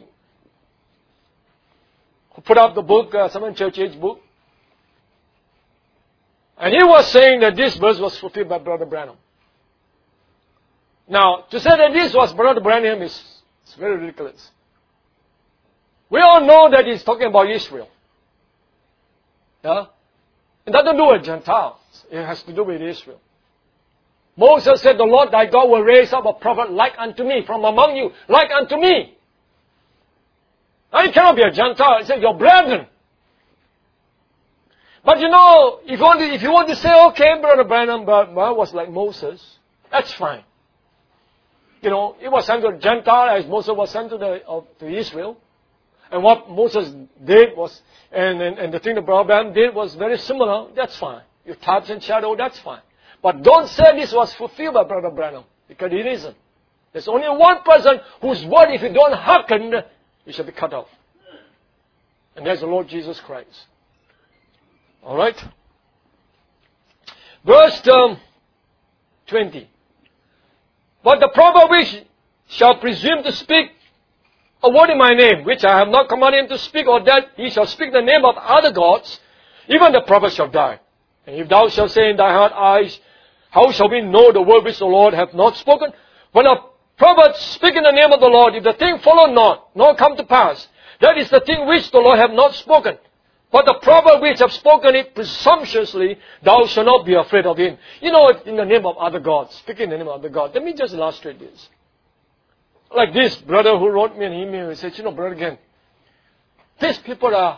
who put out the book, uh, some church age book. And he was saying that this verse was fulfilled by Brother Branham. Now, to say that this was Brother Branham is, is very ridiculous. We all know that he's talking about Israel. Yeah? It doesn't do with Gentiles. It has to do with Israel. Moses said, the Lord thy God will raise up a prophet like unto me, from among you, like unto me. Now, he cannot be a Gentile. He said, your brethren. But you know, if you want to, if you want to say, okay, Brother Branham, but I was like Moses, that's fine. You know, he was sent to a Gentile as Moses was sent to, the, uh, to Israel. And what Moses did was, and, and, and the thing that Brother Branham did was very similar, that's fine. Your types and shadow, that's fine. But don't say this was fulfilled by Brother Branham, because it isn't. There's only one person whose word, if you don't hearken, you shall be cut off. And that's the Lord Jesus Christ. Alright? Verse um, twenty. But the prophet which shall presume to speak a word in my name, which I have not commanded him to speak, or that he shall speak the name of other gods, even the prophet shall die. And if thou shalt say in thy heart, I, how shall we know the word which the Lord hath not spoken? When a prophet speak in the name of the Lord, if the thing follow not, nor come to pass, that is the thing which the Lord hath not spoken. But the prophet which have spoken it presumptuously, thou shalt not be afraid of him. You know, in the name of other gods, speaking in the name of other gods. Let me just illustrate this. Like this brother who wrote me an email, he said, you know, brother again, these people are,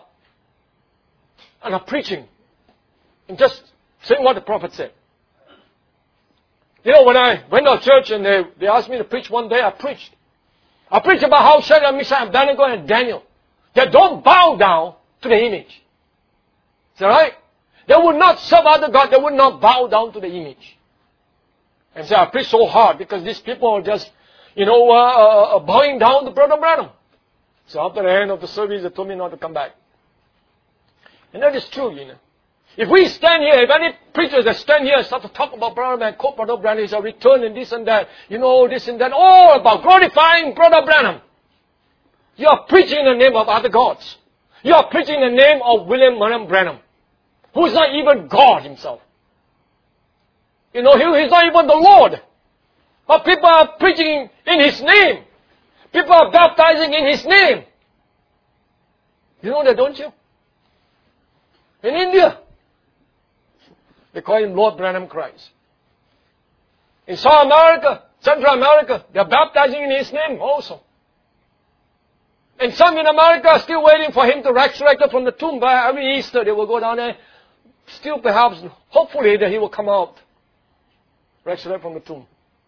are not preaching and just saying what the prophet said. You know, when I went to church and they, they asked me to preach one day, I preached. I preached about how Shadrach, Meshach, Abednego, and Daniel, they don't bow down to the image. Is that right? They would not serve other God. They would not bow down to the image. And so I preached so hard because these people are just, you know, uh, uh, bowing down to Brother Branham. So after the end of the service, they told me not to come back. And that is true, you know. If we stand here, if any preachers that stand here and start to talk about Brother Branham and quote Brother Branham, his return and this and that, you know, this and that, all about glorifying Brother Branham. You are preaching in the name of other gods. You are preaching in the name of William Marion Branham, who is not even God himself. You know, he is not even the Lord. But people are preaching in His name. People are baptizing in His name. You know that, don't you? In India, they call Him Lord Branham Christ. In South America, Central America, they are baptizing in His name also. And some in America are still waiting for Him to resurrect from the tomb. By every Easter, they will go down there. Still perhaps, hopefully, that He will come out. Resurrect from the tomb.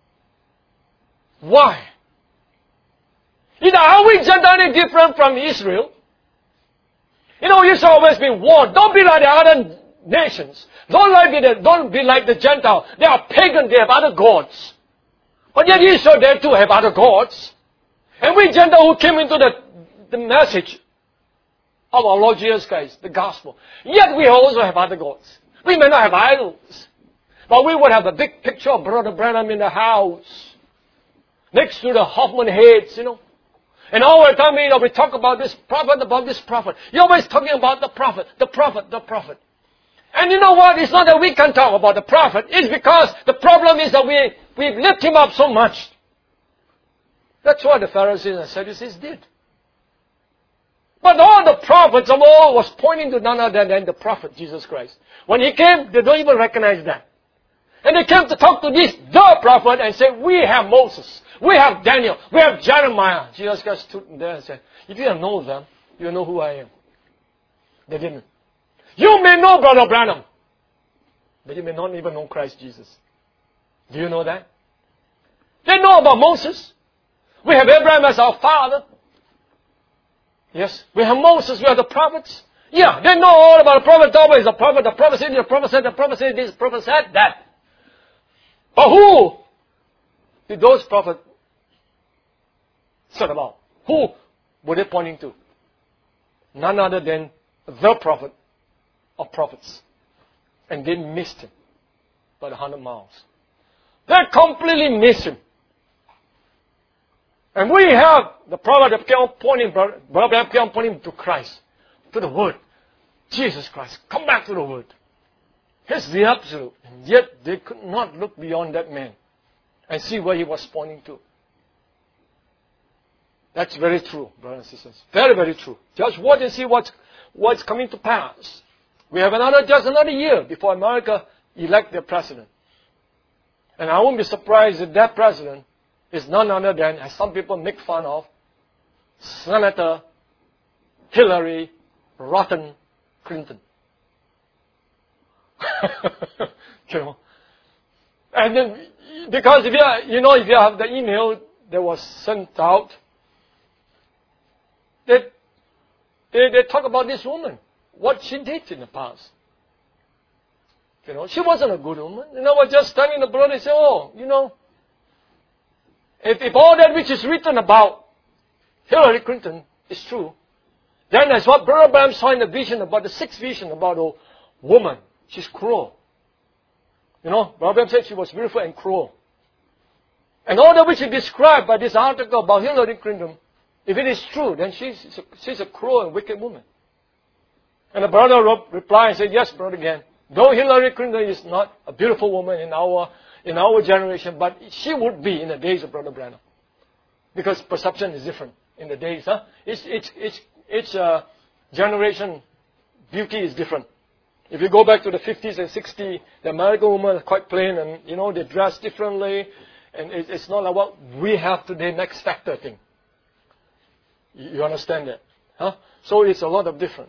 Why? You know, are we just any different from Israel? You know, Israel always been warned. Don't be like the other nations. Don't, like the, don't be like the Gentiles. They are pagan. They have other gods. But yet Israel, they too have other gods. And we Gentiles who came into the, the message of our Lord Jesus Christ, the gospel. Yet we also have other gods. We may not have idols. But we would have a big picture of Brother Branham in the house. Next to the Hoffman heads, you know. And all the time, you know, we talk about this prophet, about this prophet. You're always talking about the prophet, the prophet, the prophet. And you know what? It's not that we can talk about the prophet. It's because the problem is that we, we lift him up so much. That's what the Pharisees and Sadducees did. But all the prophets of all was pointing to none other than the prophet, Jesus Christ. When He came, they don't even recognize that. And they came to talk to this, the prophet, and said, we have Moses, we have Daniel, we have Jeremiah. Jesus Christ stood there and said, if you don't know them, you know who I am. They didn't. You may know Brother Branham, but you may not even know Christ Jesus. Do you know that? They know about Moses. We have Abraham as our father. Yes, we have Moses, we have the prophets. Yeah, they know all about the prophet. The prophet is a prophet, the prophet said, the prophet said, the prophet said this, the prophet said that. But who did those prophets said about? Who were they pointing to? None other than the prophet of prophets. And they missed him by a hundred miles. They completely missed him. And we have the prophet that kept on pointing, brother, brother kept on pointing to Christ, to the Word. Jesus Christ, come back to the Word. He's the absolute. And yet they could not look beyond that man and see where he was pointing to. That's very true, brothers and sisters. Very, very true. Just watch and see what's, what's coming to pass. We have another, just another year before America elect their president. And I won't be surprised if that president is none other than, as some people make fun of, Senator Hillary Rotten Clinton. You know. And then, because if you, you know, if you have the email that was sent out, they, they, they talk about this woman, what she did in the past. You know, she wasn't a good woman. You know, I was just standing in the blood and say, oh, you know, if, if all that which is written about Hillary Clinton is true, then that's what Brother Branham saw in the vision about the sixth vision about a woman. She's cruel. You know, Brother Branham said she was beautiful and cruel. And all that which is described by this article about Hillary Clinton, if it is true, then she's, she's, a, she's a cruel and wicked woman. And the brother replied and said, yes, Brother again. Though Hillary Clinton is not a beautiful woman in our in our generation, but she would be in the days of Brother Branham. Because perception is different in the days. Huh? Each, each, each, each uh, generation, beauty is different. If you go back to the fifties and sixties, the American woman is quite plain and, you know, they dress differently. And it, it's not like what we have today, next factor thing. You, you understand that? Huh? So it's a lot of different.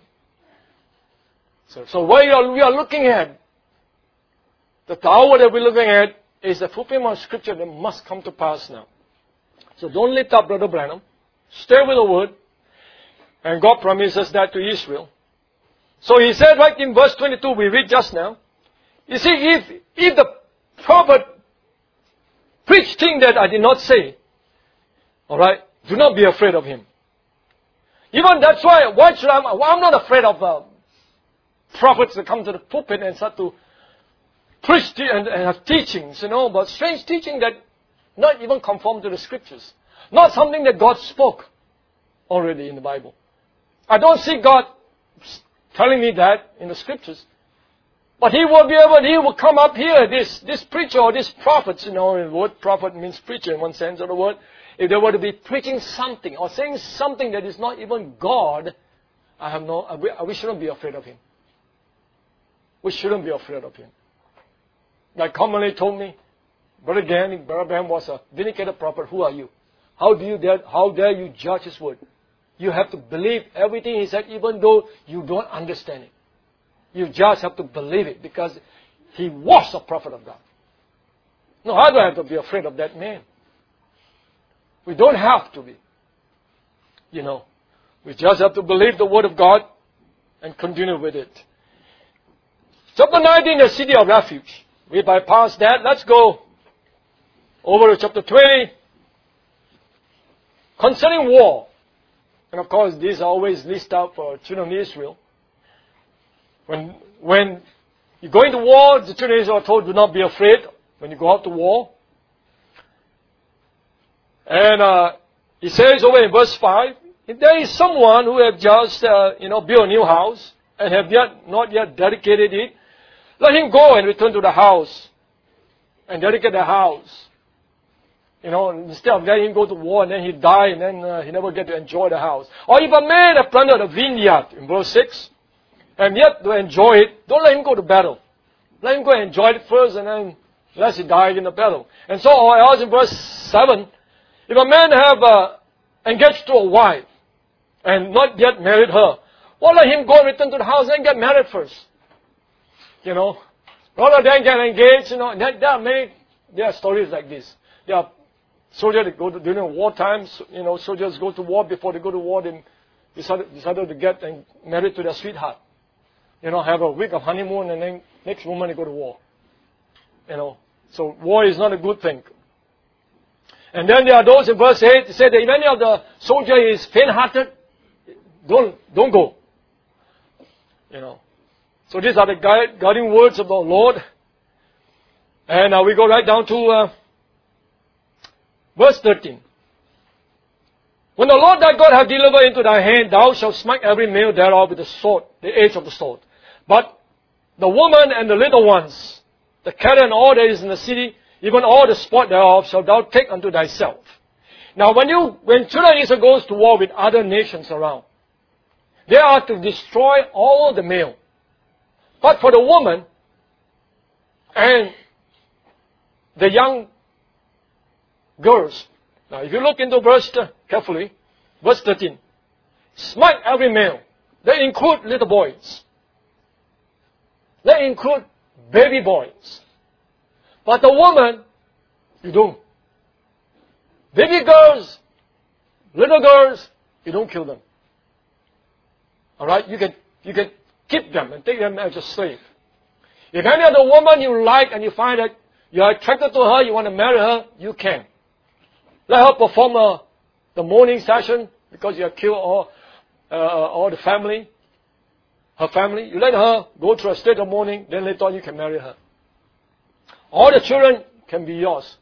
So, so what we are, we are looking at, the tower that we're looking at is the fulfillment of Scripture that must come to pass now. So don't lift up Brother Branham. Stay with the Word. And God promises that to Israel. So He said right in verse twenty-two, we read just now. You see, if, if the prophet preached things that I did not say, alright, do not be afraid of him. Even that's why, why should I, I'm not afraid of uh, prophets that come to the pulpit and start to preach and, and have teachings, you know, but strange teaching that not even conform to the Scriptures. Not something that God spoke already in the Bible. I don't see God telling me that in the Scriptures. But He will be able, He will come up here, this, this preacher or this prophet, you know, the word prophet means preacher in one sense of the word. If they were to be preaching something or saying something that is not even God, I have no, we, we shouldn't be afraid of him. We shouldn't be afraid of him. Like commonly told me, Brother Gary, Brother Bram was a vindicated prophet. Who are you? How do you dare, how dare you judge his word? You have to believe everything he said, even though you don't understand it. You just have to believe it because he was a prophet of God. No, I don't have to be afraid of that man. We don't have to be. You know, we just have to believe the word of God and continue with it. Chapter nineteen, the city of refuge. We bypass that. Let's go over to chapter twenty. Concerning war. And of course, these are always listed out for children of Israel. When, when you go into war, the children of Israel are told, do not be afraid when you go out to war. And uh, he says over in verse five, if there is someone who have just, uh, you know, built a new house and have yet, not yet dedicated it, let him go and return to the house and dedicate the house. You know, instead of letting him go to war and then he die and then uh, he never get to enjoy the house. Or if a man have planted a vineyard, in verse six, and yet to enjoy it, don't let him go to battle. Let him go and enjoy it first and then, unless he died in the battle. And so, or else in verse seven, if a man have uh, engaged to a wife and not yet married her, well, let him go and return to the house and get married first. You know, rather than get engaged, you know, there, there are many, there are stories like this. There are soldiers that go to, during war times, you know, soldiers go to war, before they go to war, they decided, decided to get married to their sweetheart. You know, have a week of honeymoon and then next moment they go to war. You know, so war is not a good thing. And then there are those in verse eight, say that if any of the soldier is faint-hearted, don't, don't go. You know. So these are the guide, guiding words of the Lord. And uh, we go right down to uh, verse thirteen. When the Lord thy God hath delivered into thy hand, thou shalt smite every male thereof with the sword, the edge of the sword. But the woman and the little ones, the cattle and all that is in the city, even all the sport thereof, shalt thou take unto thyself. Now when you, when children of Israel goes to war with other nations around, they are to destroy all the male. But for the woman and the young girls, now if you look into verse uh, carefully, verse thirteen, smite every male. They include little boys. They include baby boys. But the woman, you don't. Baby girls, little girls, you don't kill them. Alright, you can, you can keep them and take them as a slave. If any other woman you like and you find that you are attracted to her, you want to marry her, you can. Let her perform uh, the mourning session because you have killed all, uh, all the family, her family. You let her go through a state of mourning, then later on you can marry her. All the children can be yours.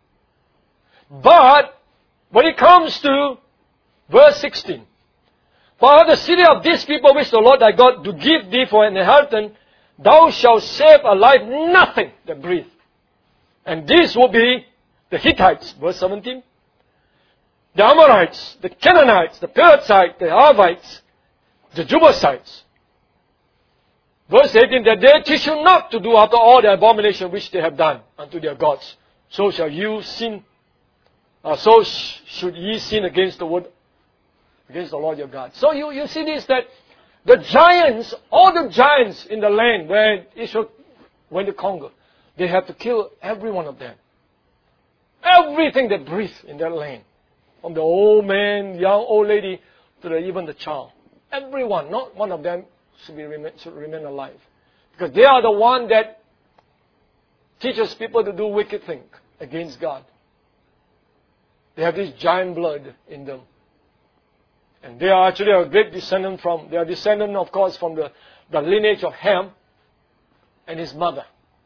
But when it comes to verse sixteen, for the city of these people which the Lord thy God do give thee for an inheritance, thou shalt save alive nothing that breathe. And these will be the Hittites, verse seventeen, the Amorites, the Canaanites, the Perizzites, the Hivites, the Jebusites. Verse eighteen, that they teach you not to do after all the abomination which they have done unto their gods. So shall you sin, uh, so sh- should ye sin against the word, against the Lord your God. So you, you see this, that the giants, all the giants in the land where Israel went to conquer, they had to kill every one of them. Everything that breathed in that land. From the old man, young old lady, to the, even the child. Everyone, not one of them should, be, should remain alive. Because they are the one that teaches people to do wicked things against God. They have this giant blood in them. And they are actually a great descendant from, they are descendant, of course, from the, the lineage of Ham and his mother.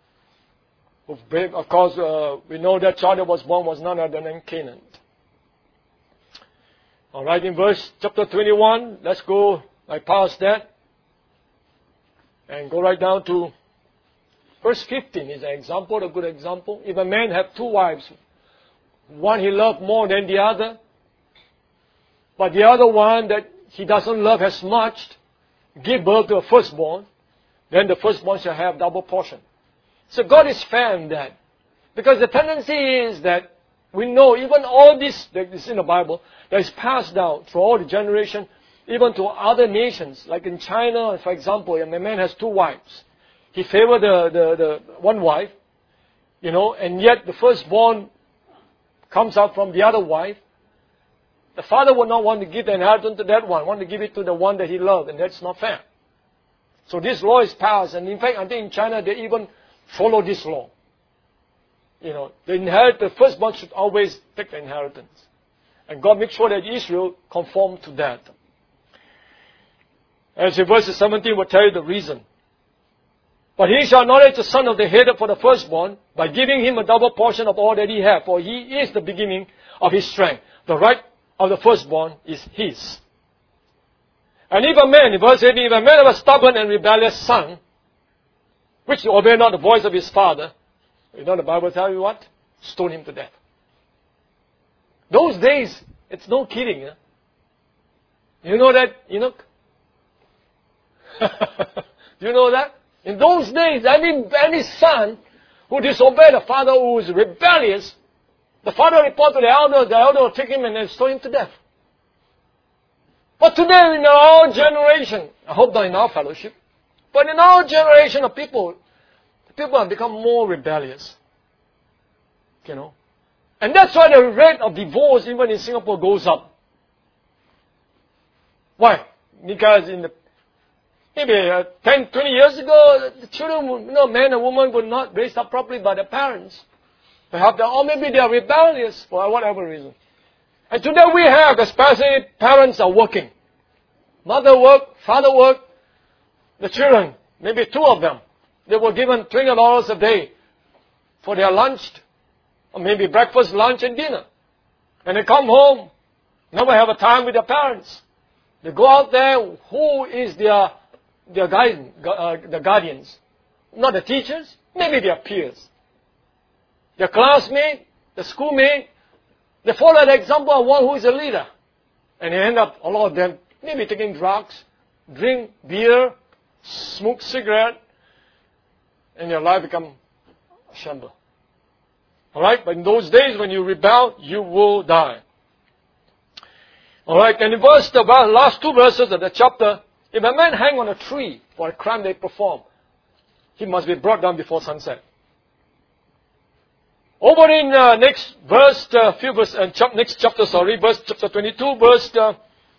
Of course, uh, we know that child that was born was none other than Canaan. Alright, in verse chapter twenty-one, let's go right past that. And go right down to verse fifteen is an example, a good example. If a man have two wives, one he loved more than the other, but the other one that he doesn't love as much, give birth to a firstborn, then the firstborn shall have double portion. So God is fair in that. Because the tendency is that we know even all this that is in the Bible that is passed down through all the generation, even to other nations. Like in China, for example, a man has two wives. He favored the, the, the one wife, you know, and yet the firstborn comes out from the other wife. The father would not want to give the inheritance to that one, want to give it to the one that he loved, and that's not fair. So this law is passed, and in fact, I think in China they even follow this law. You know, the inherit the firstborn should always take the inheritance. And God makes sure that Israel conform to that. As in verse seventeen will tell you the reason. But he shall acknowledge the son of the head for the firstborn by giving him a double portion of all that he hath, for he is the beginning of his strength. The right of the firstborn is his. And if a man, in verse eighteen, if a man have a stubborn and rebellious son, which obey not the voice of his father, you know the Bible tells you what? Stone him to death. Those days, it's no kidding. Huh? You know that, you know? You know that? In those days, any, any son who disobeyed the father, who is rebellious, the father report to the elder, the elder will take him and then stone him to death. But today, in our generation, I hope not in our fellowship, but in our generation of people, people have become more rebellious. You know? And that's why the rate of divorce even in Singapore goes up. Why? Because in the maybe uh, ten, twenty years ago, the children, you know, man and woman were not raised up properly by their parents. Perhaps they, or maybe they are rebellious for whatever reason. And today we have, especially parents are working. Mother work, father work, the children, maybe two of them, they were given twenty dollars a day for their lunch, or maybe breakfast, lunch, and dinner. And they come home, never have a time with their parents. They go out there, who is their, their guide, uh, the guardians? Not the teachers, maybe their peers. Their classmate, the schoolmate. They follow the example of one who is a leader. And they end up, a lot of them, maybe taking drugs, drink beer, smoke cigarette, and their life become a shambles. Alright, but in those days when you rebel, you will die. Alright, and in verse, the last two verses of the chapter, if a man hang on a tree for a crime they perform, he must be brought down before sunset. Over in uh, next verse, uh, few verse, uh, ch- next chapter, sorry, verse chapter twenty-two, verse uh,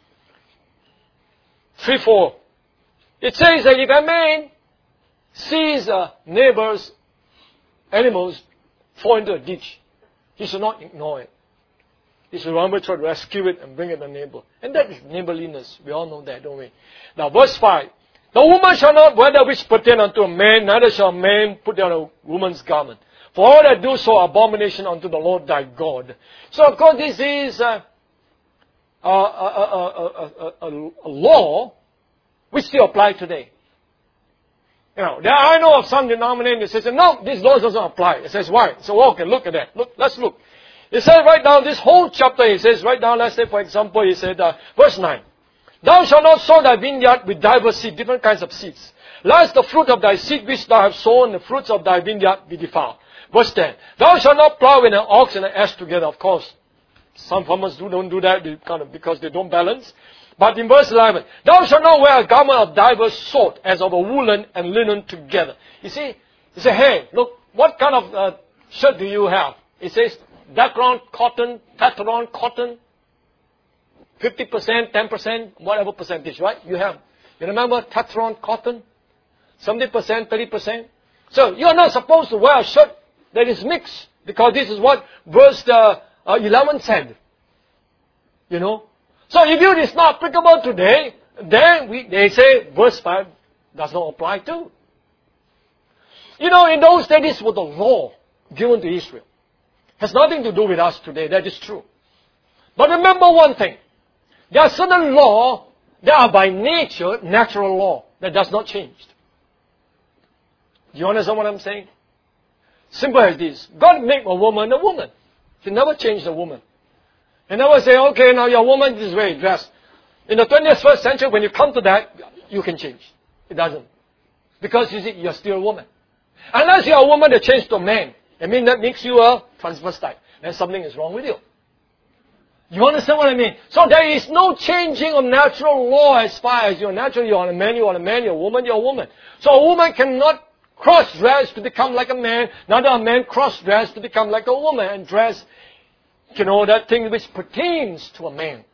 three, four. It says that if a man sees a neighbor's animals fall into a ditch, he should not ignore it. He should remember try to rescue it and bring it to the neighbor. And that is neighborliness. We all know that, don't we? Now, verse five. The woman shall not wear that which pertain unto a man, neither shall a man put down a woman's garment. For all that do so abomination unto the Lord thy God. So, of course, this is a, a, a, a, a, a law which still applies today. You know, there, I know of some denominations that say, no, this law doesn't apply. It says, why? So, okay, look at that. Look, let's look. It says right down this whole chapter, it says right down, let's say, for example, it said, uh, verse nine. Thou shalt not sow thy vineyard with diverse seed, different kinds of seeds. Lest the fruit of thy seed which thou hast sown, the fruits of thy vineyard be defiled. Verse ten. Thou shalt not plow with an ox and an ass together. Of course, some farmers do, don't do that kind of, because they don't balance. But in verse eleven, thou shalt not wear a garment of diverse sort, as of a woolen and linen together. You see, you say, hey, look, what kind of uh, shirt do you have? It says Dacron cotton, Patron cotton, fifty percent, ten percent, whatever percentage, right? You have. You remember Patron cotton? seventy percent, thirty percent. So you're not supposed to wear a shirt that is mixed, because this is what verse uh, uh, eleven said. You know. So if it is not applicable today, then we, they say verse five does not apply too. You know, in those days, this was the law given to Israel. Has nothing to do with us today. That is true. But remember one thing. There are certain laws that are by nature natural law that does not change. Do you understand what I'm saying? Simple as this. God made a woman a woman. He never changed a woman. He never say, okay, now your woman is very dressed. In the twenty-first century, when you come to that, you can change. It doesn't. Because you see, you're still a woman. Unless you're a woman that changed to a man. I mean, that makes you a transvestite. Then something is wrong with you. You understand what I mean? So there is no changing of natural law as far as you're natural, you're a man, you're a man, you're a woman, you're a woman. So a woman cannot cross-dress to become like a man, neither a man cross-dress to become like a woman and dress, you know, that thing which pertains to a man.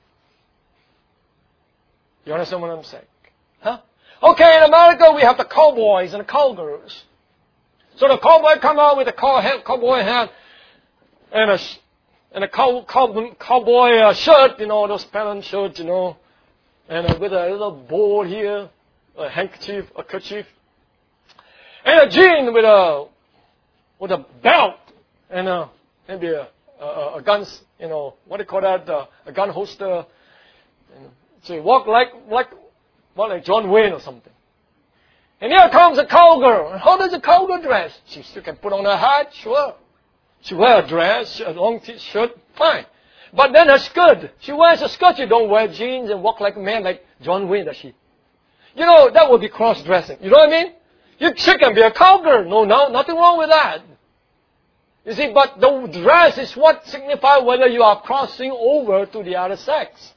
You understand what I'm saying? Huh? Okay, in America we have the cowboys and the cowgirls. So the cowboy come out with a cow hat, cowboy hat and a and a cow, cow, cowboy uh, shirt, you know, those pattern shirts, you know, and uh, with a little bowl here, a handkerchief, a kerchief, and a jean with a with a belt and a, maybe a, a, a gun, you know, what do you call that, uh, a gun holster. And so you walk like like well, like John Wayne or something. And here comes a cowgirl. How does a cowgirl dress? She still can put on a hat, sure. She wears a dress, a long t-shirt, fine. But then her skirt, she wears a skirt. She don't wear jeans and walk like a man like John Wayne, does she? You know, that would be cross-dressing. You know what I mean? You, she can be a cowgirl. No, no, nothing wrong with that. You see, but the dress is what signifies whether you are crossing over to the other sex.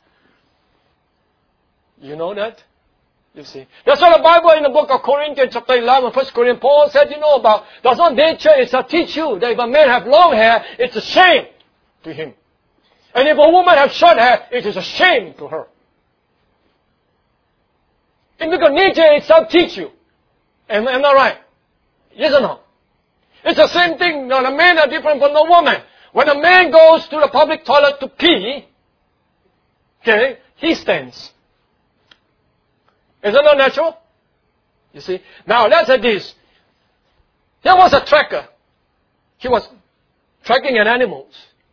You know that? You see. That's why the Bible in the book of Corinthians, chapter eleven, First Corinthians, Paul said, you know about, does not nature is to teach you that if a man have long hair, it's a shame to him. And if a woman have short hair, it is a shame to her. And because nature itself teach you. Am, am I right? Yes or no? It's the same thing. Now, the men are different from the woman. When a man goes to the public toilet to pee, okay, he stands. Is that not natural? You see? Now, let's say this. There was a tracker. He was tracking an animal.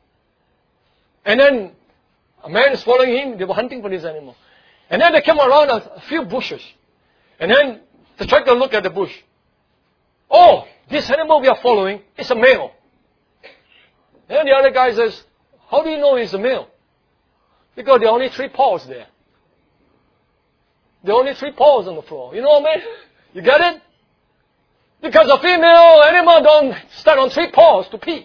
And then a man is following him. They were hunting for this animal. And then they came around a, a few bushes. And then the tracker looked at the bush. Oh, this animal we are following is a male. And then the other guy says, how do you know it's a male? Because there are only three paws there. There are only three paws on the floor. You know what I mean? You get it? Because a female animal don't stand on three paws to pee.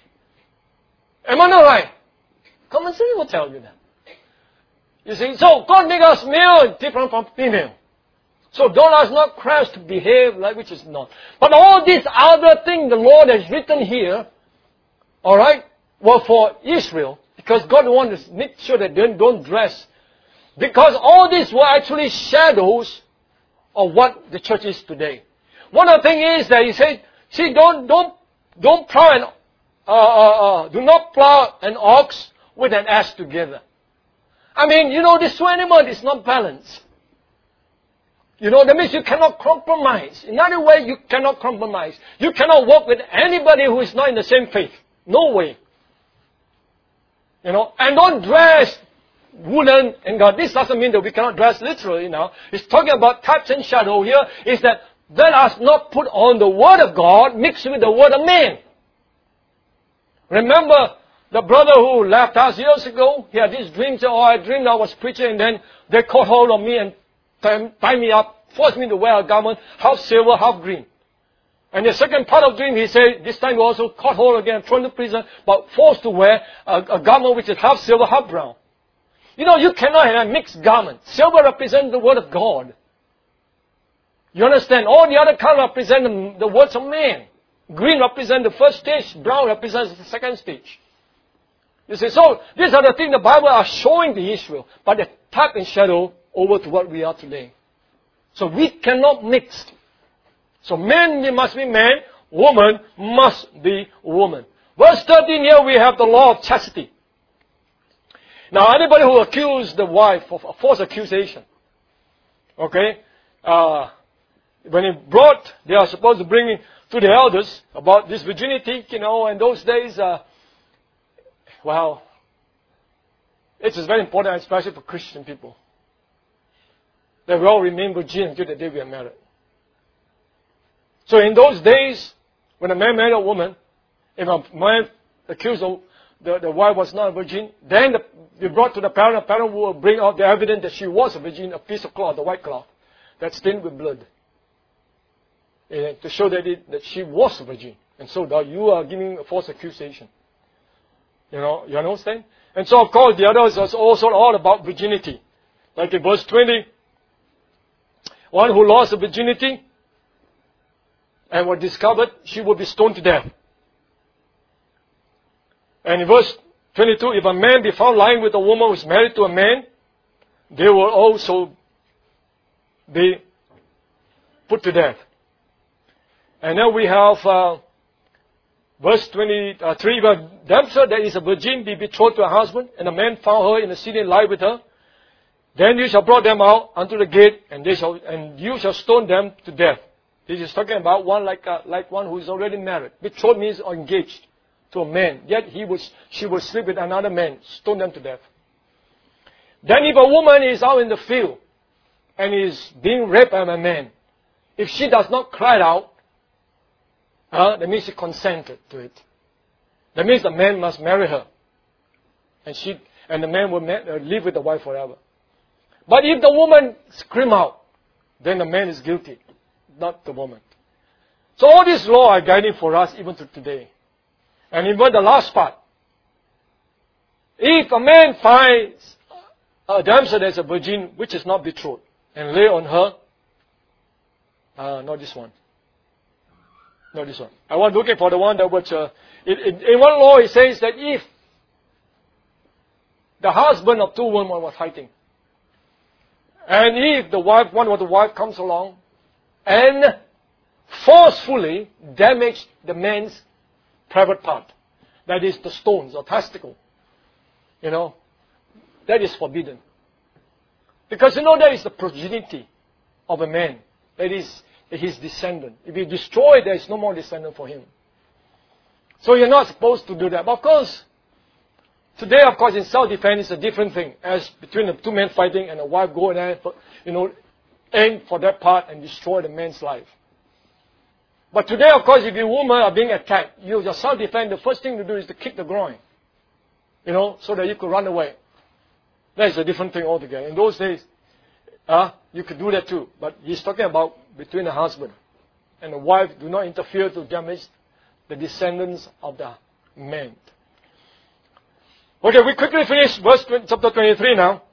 Am I not right? Common sense will tell you that. You see, so God made us male different from female. So don't us not crash to behave like which is not. But all these other things the Lord has written here, alright, were for Israel. Because God wants to make sure that they don't dress. Because all these were actually shadows of what the church is today. One of the things is that he said, see, don't, don't, don't plow an, uh, uh, uh, do not plow an ox with an ass together. I mean, you know, this two animals is not balanced. You know, that means you cannot compromise. In other way, you cannot compromise. You cannot work with anybody who is not in the same faith. No way. You know, and don't dress woolen and God. This doesn't mean that we cannot dress literally now. It's talking about types and shadow here. Is that let us not put on the word of God mixed with the word of man. Remember the brother who left us years ago? He had this dream. Said, oh, I dreamed I was preaching and then they caught hold of me and tie me up, forced me to wear a garment, half silver, half green. And the second part of the dream, he said, this time he also caught hold again, thrown to prison, but forced to wear a, a garment which is half silver, half brown. You know, you cannot have a mixed garment. Silver represents the word of God. You understand? All the other colors represent the, the words of man. Green represents the first stage, brown represents the second stage. You see, so these are the things the Bible are showing to Israel, but they type and shadow over to what we are today. So we cannot mix. So man must be man, woman must be woman. Verse thirteen here we have the law of chastity. Now anybody who accused the wife of a false accusation, okay, uh, when he brought, they are supposed to bring it to the elders about this virginity, you know, and those days, uh, well, it is very important, especially for Christian people. They will all remain virgin until the day we are married. So in those days, when a man married a woman, if a man accused the, the, the wife was not a virgin, then the, they brought to the parent, the parent will bring out the evidence that she was a virgin, a piece of cloth, a white cloth, that's stained with blood. Uh, to show that, it, that she was a virgin. And so that you are giving a false accusation. You know, you understand? And so of course the others are also all about virginity. Like in verse twenty, one who lost her virginity and was discovered, she will be stoned to death. And in verse twenty-two, if a man be found lying with a woman who is married to a man, they will also be put to death. And then we have uh, verse twenty-three, if a damsel that is a virgin be betrothed to a husband, and a man found her in the city and lie with her, then you shall brought them out unto the gate, and they shall and you shall stone them to death. This is talking about one like uh, like one who is already married. Betrothed means engaged to a man, yet he was she will sleep with another man. Stone them to death. Then if a woman is out in the field and is being raped by a man, if she does not cry out, Uh, that means she consented to it. That means the man must marry her. And she and the man will ma- uh, live with the wife forever. But if the woman scream out, then the man is guilty, not the woman. So all these laws are guiding for us even to today. And even the last part. If a man finds a damsel that is a virgin which is not betrothed and lay on her, uh, not this one. No, this one. I was looking for the one that was, uh, it, it, in one law it says that if the husband of two women were fighting, and if the wife, one of the wife comes along and forcefully damaged the man's private part, that is the stones or testicle, you know, that is forbidden. Because you know that is the progeny of a man. That is his descendant. If you destroy, there is no more descendant for him. So you're not supposed to do that. But of course, today, of course, in self-defense, it's a different thing. As between the two men fighting and the wife go in there, you know, aim for that part and destroy the man's life. But today, of course, if your woman are being attacked, you, your self-defense, the first thing to do is to kick the groin. You know, so that you could run away. That is a different thing altogether. In those days, uh, you could do that too. But he's talking about between the husband and the wife. Do not interfere to damage the descendants of the man. Okay, we quickly finish verse twenty, chapter twenty-three now.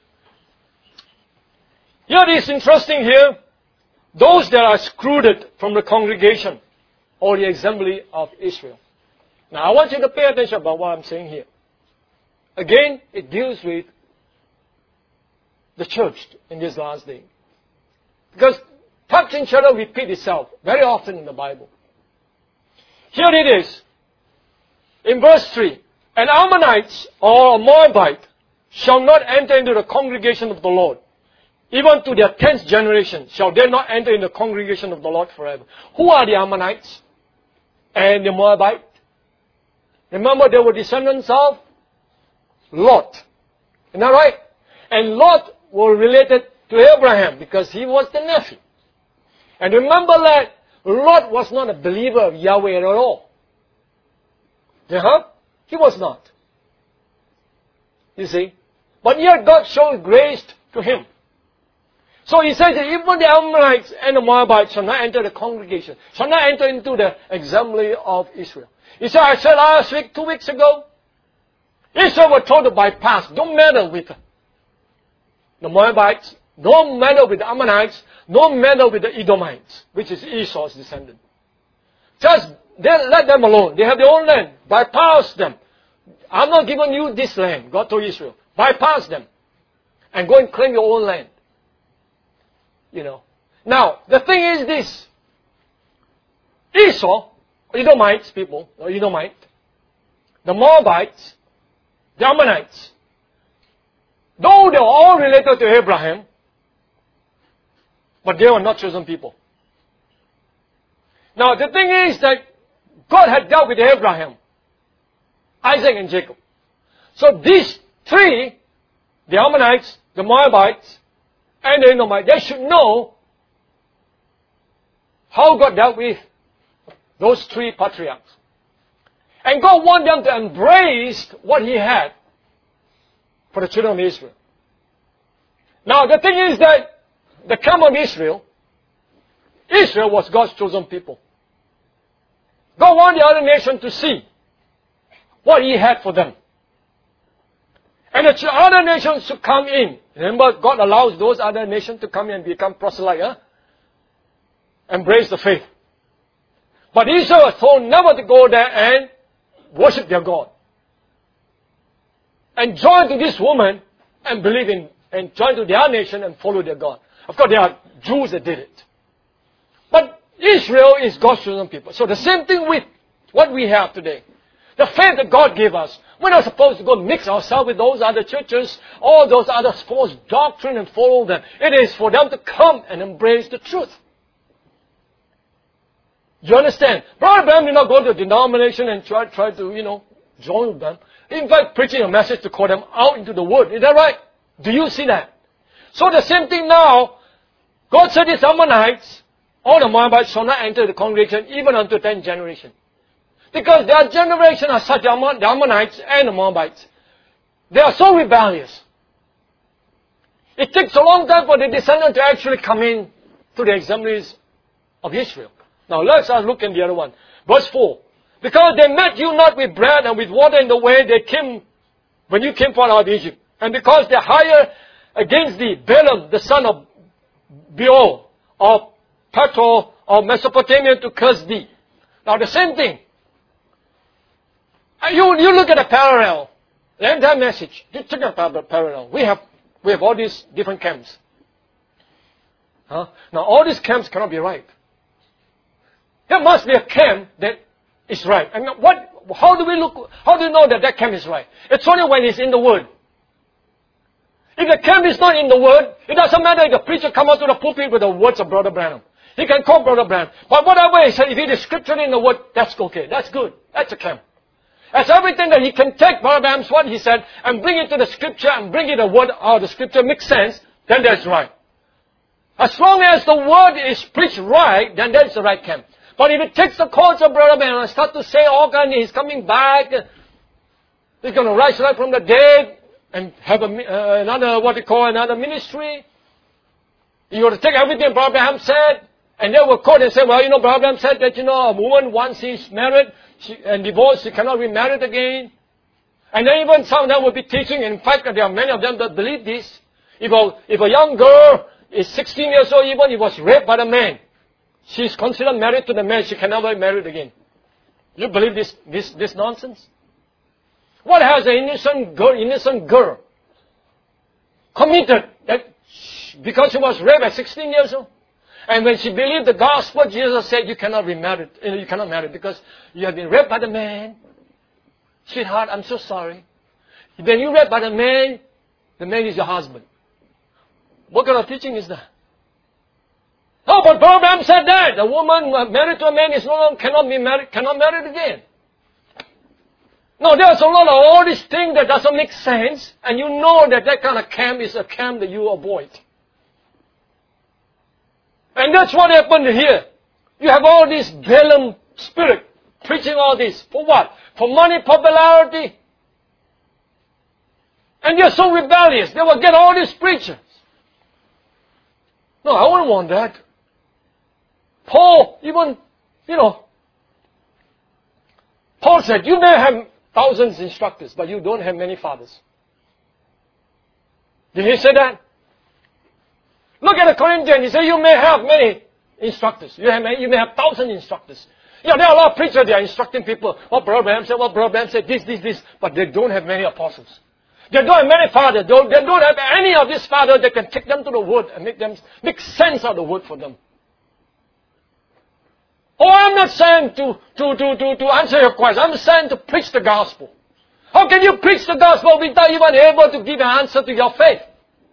Here it is interesting here. Those that are excluded from the congregation or the assembly of Israel. Now I want you to pay attention about what I'm saying here. Again, it deals with the church in this last day. Because touching shadow repeat itself very often in the Bible. Here it is. In verse three. An Ammonite or a Moabite shall not enter into the congregation of the Lord. Even to their tenth generation shall they not enter in the congregation of the Lord forever. Who are the Ammonites and the Moabite? Remember, they were descendants of Lot. Isn't that right? And Lot was related to Abraham because he was the nephew. And remember that Lot was not a believer of Yahweh at all. Uh-huh. He was not. You see? But yet God showed grace to him. So he says that even the Ammonites and the Moabites shall not enter the congregation, shall not enter into the assembly of Israel. He said, I said last week, two weeks ago, Israel was told to bypass, don't meddle with the Moabites, don't meddle with the Ammonites, don't meddle with the Edomites, which is Esau's descendant. Just they let them alone. They have their own land. Bypass them. I'm not giving you this land, God told Israel. Bypass them. And go and claim your own land. You know. Now, the thing is this. Esau, Edomites people, or Edomite, the Moabites, the Ammonites, though they were all related to Abraham, but they were not chosen people. Now, the thing is that God had dealt with Abraham, Isaac, and Jacob. So these three, the Ammonites, the Moabites, and the Edomites, they should know how God dealt with those three patriarchs. And God wanted them to embrace what He had for the children of Israel. Now, the thing is that the camp of Israel, Israel was God's chosen people. God wanted the other nation to see what He had for them. And the other nations should come in. Remember, God allows those other nations to come in and become proselyte, huh? Embrace the faith. But Israel was told never to go there and worship their God. And join to this woman and believe in, and join to their nation and follow their God. Of course, there are Jews that did it. But Israel is God's chosen people. So the same thing with what we have today. The faith that God gave us. We're not supposed to go mix ourselves with those other churches, all those other false doctrine and follow them. It is for them to come and embrace the truth. You understand? Brother Branham did not go to a denomination and try, try to, you know, join with them. In fact, preaching a message to call them out into the word. Is that right? Do you see that? So the same thing now, God said these Ammonites, all the Moabites shall not enter the congregation even unto tenth generation. Because their generation are such, the Ammonites and the Moabites. They are so rebellious. It takes a long time for the descendants to actually come in to the assemblies of Israel. Now let's look at the other one. Verse four. Because they met you not with bread and with water in the way they came, when you came forth out of Egypt. And because they hired against thee Balaam, the son of Beor, of Petor, of Mesopotamia, to curse thee. Now the same thing. You, you look at the parallel. The entire message. You take a parallel. We have, we have all these different camps. Huh? Now all these camps cannot be right. There must be a camp that is right. I mean, what, how do we look, how do you know that that camp is right? It's only when it's in the Word. If the camp is not in the Word, it doesn't matter if the preacher comes out to the pulpit with the words of Brother Branham. He can quote Brother Branham. But whatever he said, if it is scripture in the Word, that's okay. That's good. That's a camp. That's everything that he can take Brother Branham's what he said and bring it to the scripture and bring it the word out of the scripture makes sense, then that's right. As long as the word is preached right, then that's the right camp. But if it takes the course of Brother Branham and start to say all kinds, he's coming back, he's going to rise right from the dead and have a, uh, another, what they call another ministry. You got to take everything Brother Branham said, and they will quote and say, well, you know, Brother Branham said that, you know, a woman, once she's married she, and divorced, she cannot be married again. And then even some of them will be teaching, in fact, there are many of them that believe this. If a, if a young girl is sixteen years old, even if was raped by the man, she is considered married to the man, she can never be married again. You believe this, this, this nonsense? What has an innocent girl, innocent girl committed that she, because she was raped at sixteen years old? And when she believed the gospel, Jesus said, you cannot be married, you cannot marry because you have been raped by the man. Sweetheart, I'm so sorry. When you raped by the man, the man is your husband. What kind of teaching is that? Oh, but Brother Branham said that. A woman married to a man is no longer, cannot be married, cannot marry again. No, there's a lot of all these things that doesn't make sense, and you know that that kind of camp is a camp that you avoid. And that's what happened here. You have all this Balaam spirit preaching all this. For what? For money, popularity. And they're so rebellious. They will get all these preachers. No, I wouldn't want that. Paul, even, you know, Paul said, you may have thousands of instructors, but you don't have many fathers. Did he say that? Look at the Corinthians. He said, you may have many instructors. You, have, you may have thousand instructors. Yeah, there are a lot of preachers, they are instructing people. What Brother Branham said, what Brother Branham said, this, this, this. But they don't have many apostles. They don't have many fathers. They don't, they don't have any of these fathers that can take them to the Word and make them make sense of the Word for them. Oh, I'm not saying to, to, to, to, to answer your question. I'm saying to preach the gospel. How can you preach the gospel without even able to give an answer to your faith?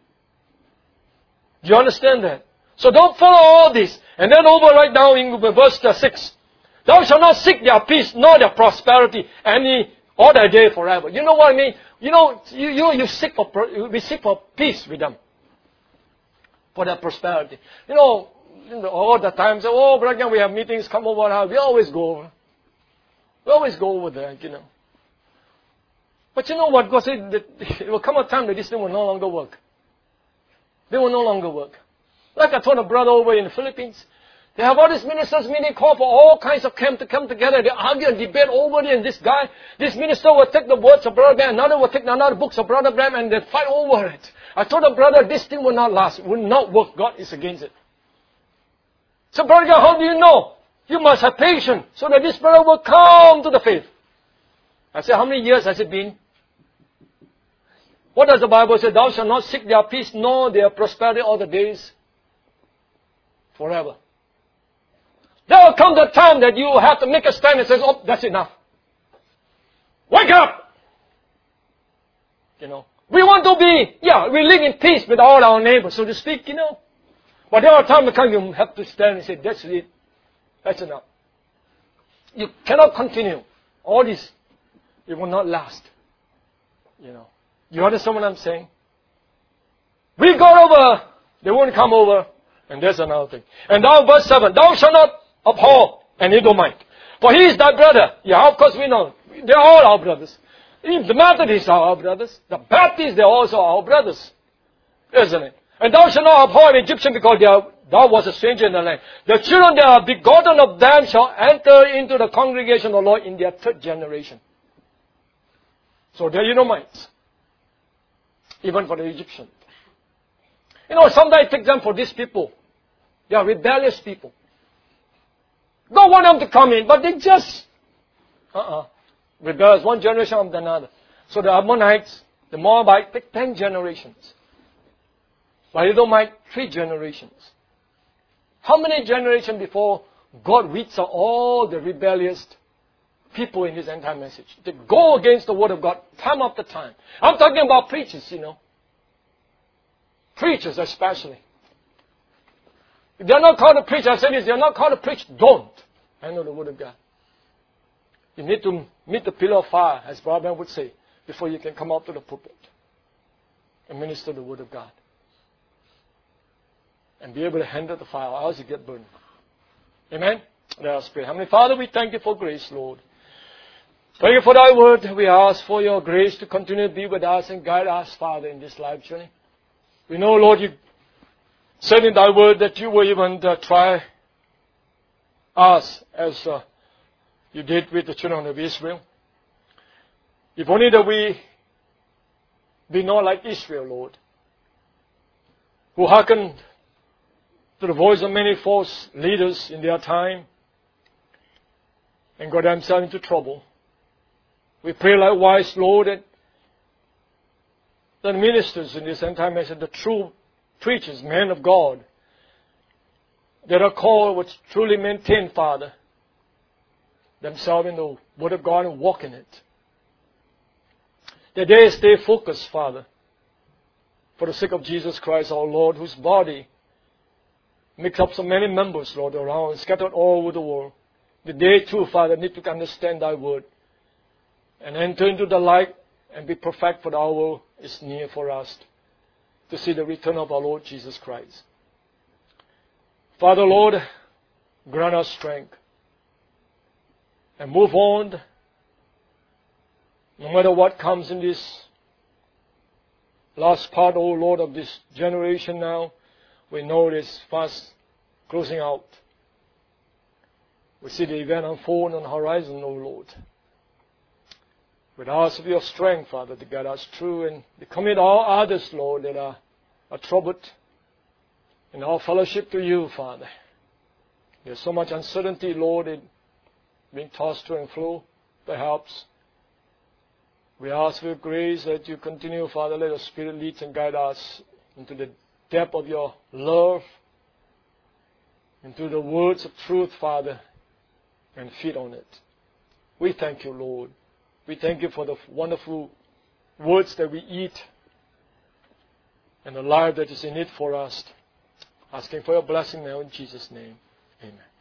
Do you understand that? So don't follow all this. And then over right now in verse six. Thou shalt not seek their peace, nor their prosperity, any all their day forever. You know what I mean? You know, you, you, you seek for, we seek for peace with them. For their prosperity. You know, all the time, say, oh, brother, we have meetings, come over. We always go. We always go over there, you know. But you know what? God said that it will come a time that this thing will no longer work. They will no longer work. Like I told a brother over in the Philippines, they have all these ministers meeting, call for all kinds of camp to come together. They argue and debate over it. And this guy, this minister will take the words of Brother Branham, another will take another books of Brother Branham, and they fight over it. I told the brother, this thing will not last, will not work. God is against it. So, brother, how do you know? You must have patience so that this brother will come to the faith. I said, how many years has it been? What does the Bible say? Thou shalt not seek their peace, nor their prosperity all the days forever. There will come the time that you have to make a stand and say, oh, that's enough. Wake up! You know. We want to be, yeah, we live in peace with all our neighbors, so to speak, you know. But there are times that come you have to stand and say, that's it. That's enough. You cannot continue. All this, it will not last. You know. You understand what I'm saying? We go over, they won't come over, and there's another thing. And now verse seven, thou shalt not abhor an Edomite, for he is thy brother. Yeah, of course we know. They're all our brothers. Even the Methodists are our brothers. The Baptists, they're also our brothers. Isn't it? And thou shalt not abhor an Egyptian, because they are, thou was a stranger in the land. The children that are begotten of them shall enter into the congregation of the Lord in their third generation. So they're Edomites. Even for the Egyptians. You know, sometimes I take them for these people. They are rebellious people. Don't want them to come in, but they just, uh-uh, rebellious, one generation after another. So the Ammonites, the Moabites, take ten generations. But Edomite, three generations. How many generations before God weeds out all the rebellious people in His entire message? They go against the Word of God time after time. I'm talking about preachers, you know. Preachers especially. If they're not called to preach, I said this, they're not called to preach, don't handle the Word of God. You need to meet the pillar of fire, as Brother would say, before you can come out to the pulpit and minister the Word of God. And be able to handle the fire, or else you get burned. Amen? Let us pray. Heavenly Father, we thank you for grace, Lord. Thank you for thy word. We ask for your grace to continue to be with us and guide us, Father, in this life journey. We know, Lord, you said in thy word that you will even uh, try us as uh, you did with the children of Israel. If only that we be not like Israel, Lord, who hearkened to the voice of many false leaders in their time and got themselves into trouble. We pray likewise, Lord, that the ministers in this end time, I said, the true preachers, men of God, that are called, which truly maintain, Father, themselves in the Word of God and walk in it. That they stay focused, Father, for the sake of Jesus Christ, our Lord, whose body makes up so many members, Lord, around, scattered all over the world. That they too, Father, need to understand thy word and enter into the light and be perfect, for the hour is near for us to see the return of our Lord Jesus Christ. Father, Lord, grant us strength and move on no matter what comes in this last part, O Lord, of this generation now. We know it is fast closing out. We see the event unfold on the horizon, O Lord. We ask of your strength, Father, to guide us through, and to commit all others, Lord, that are, are troubled in our fellowship to you, Father. There's so much uncertainty, Lord, in being tossed to and fro, perhaps. We ask for your grace that you continue, Father, let your Spirit lead and guide us into the depth of your love, into the words of truth, Father, and feed on it. We thank you, Lord. We thank you for the wonderful words that we eat and the life that is in it for us. Asking for your blessing now in Jesus' name. Amen.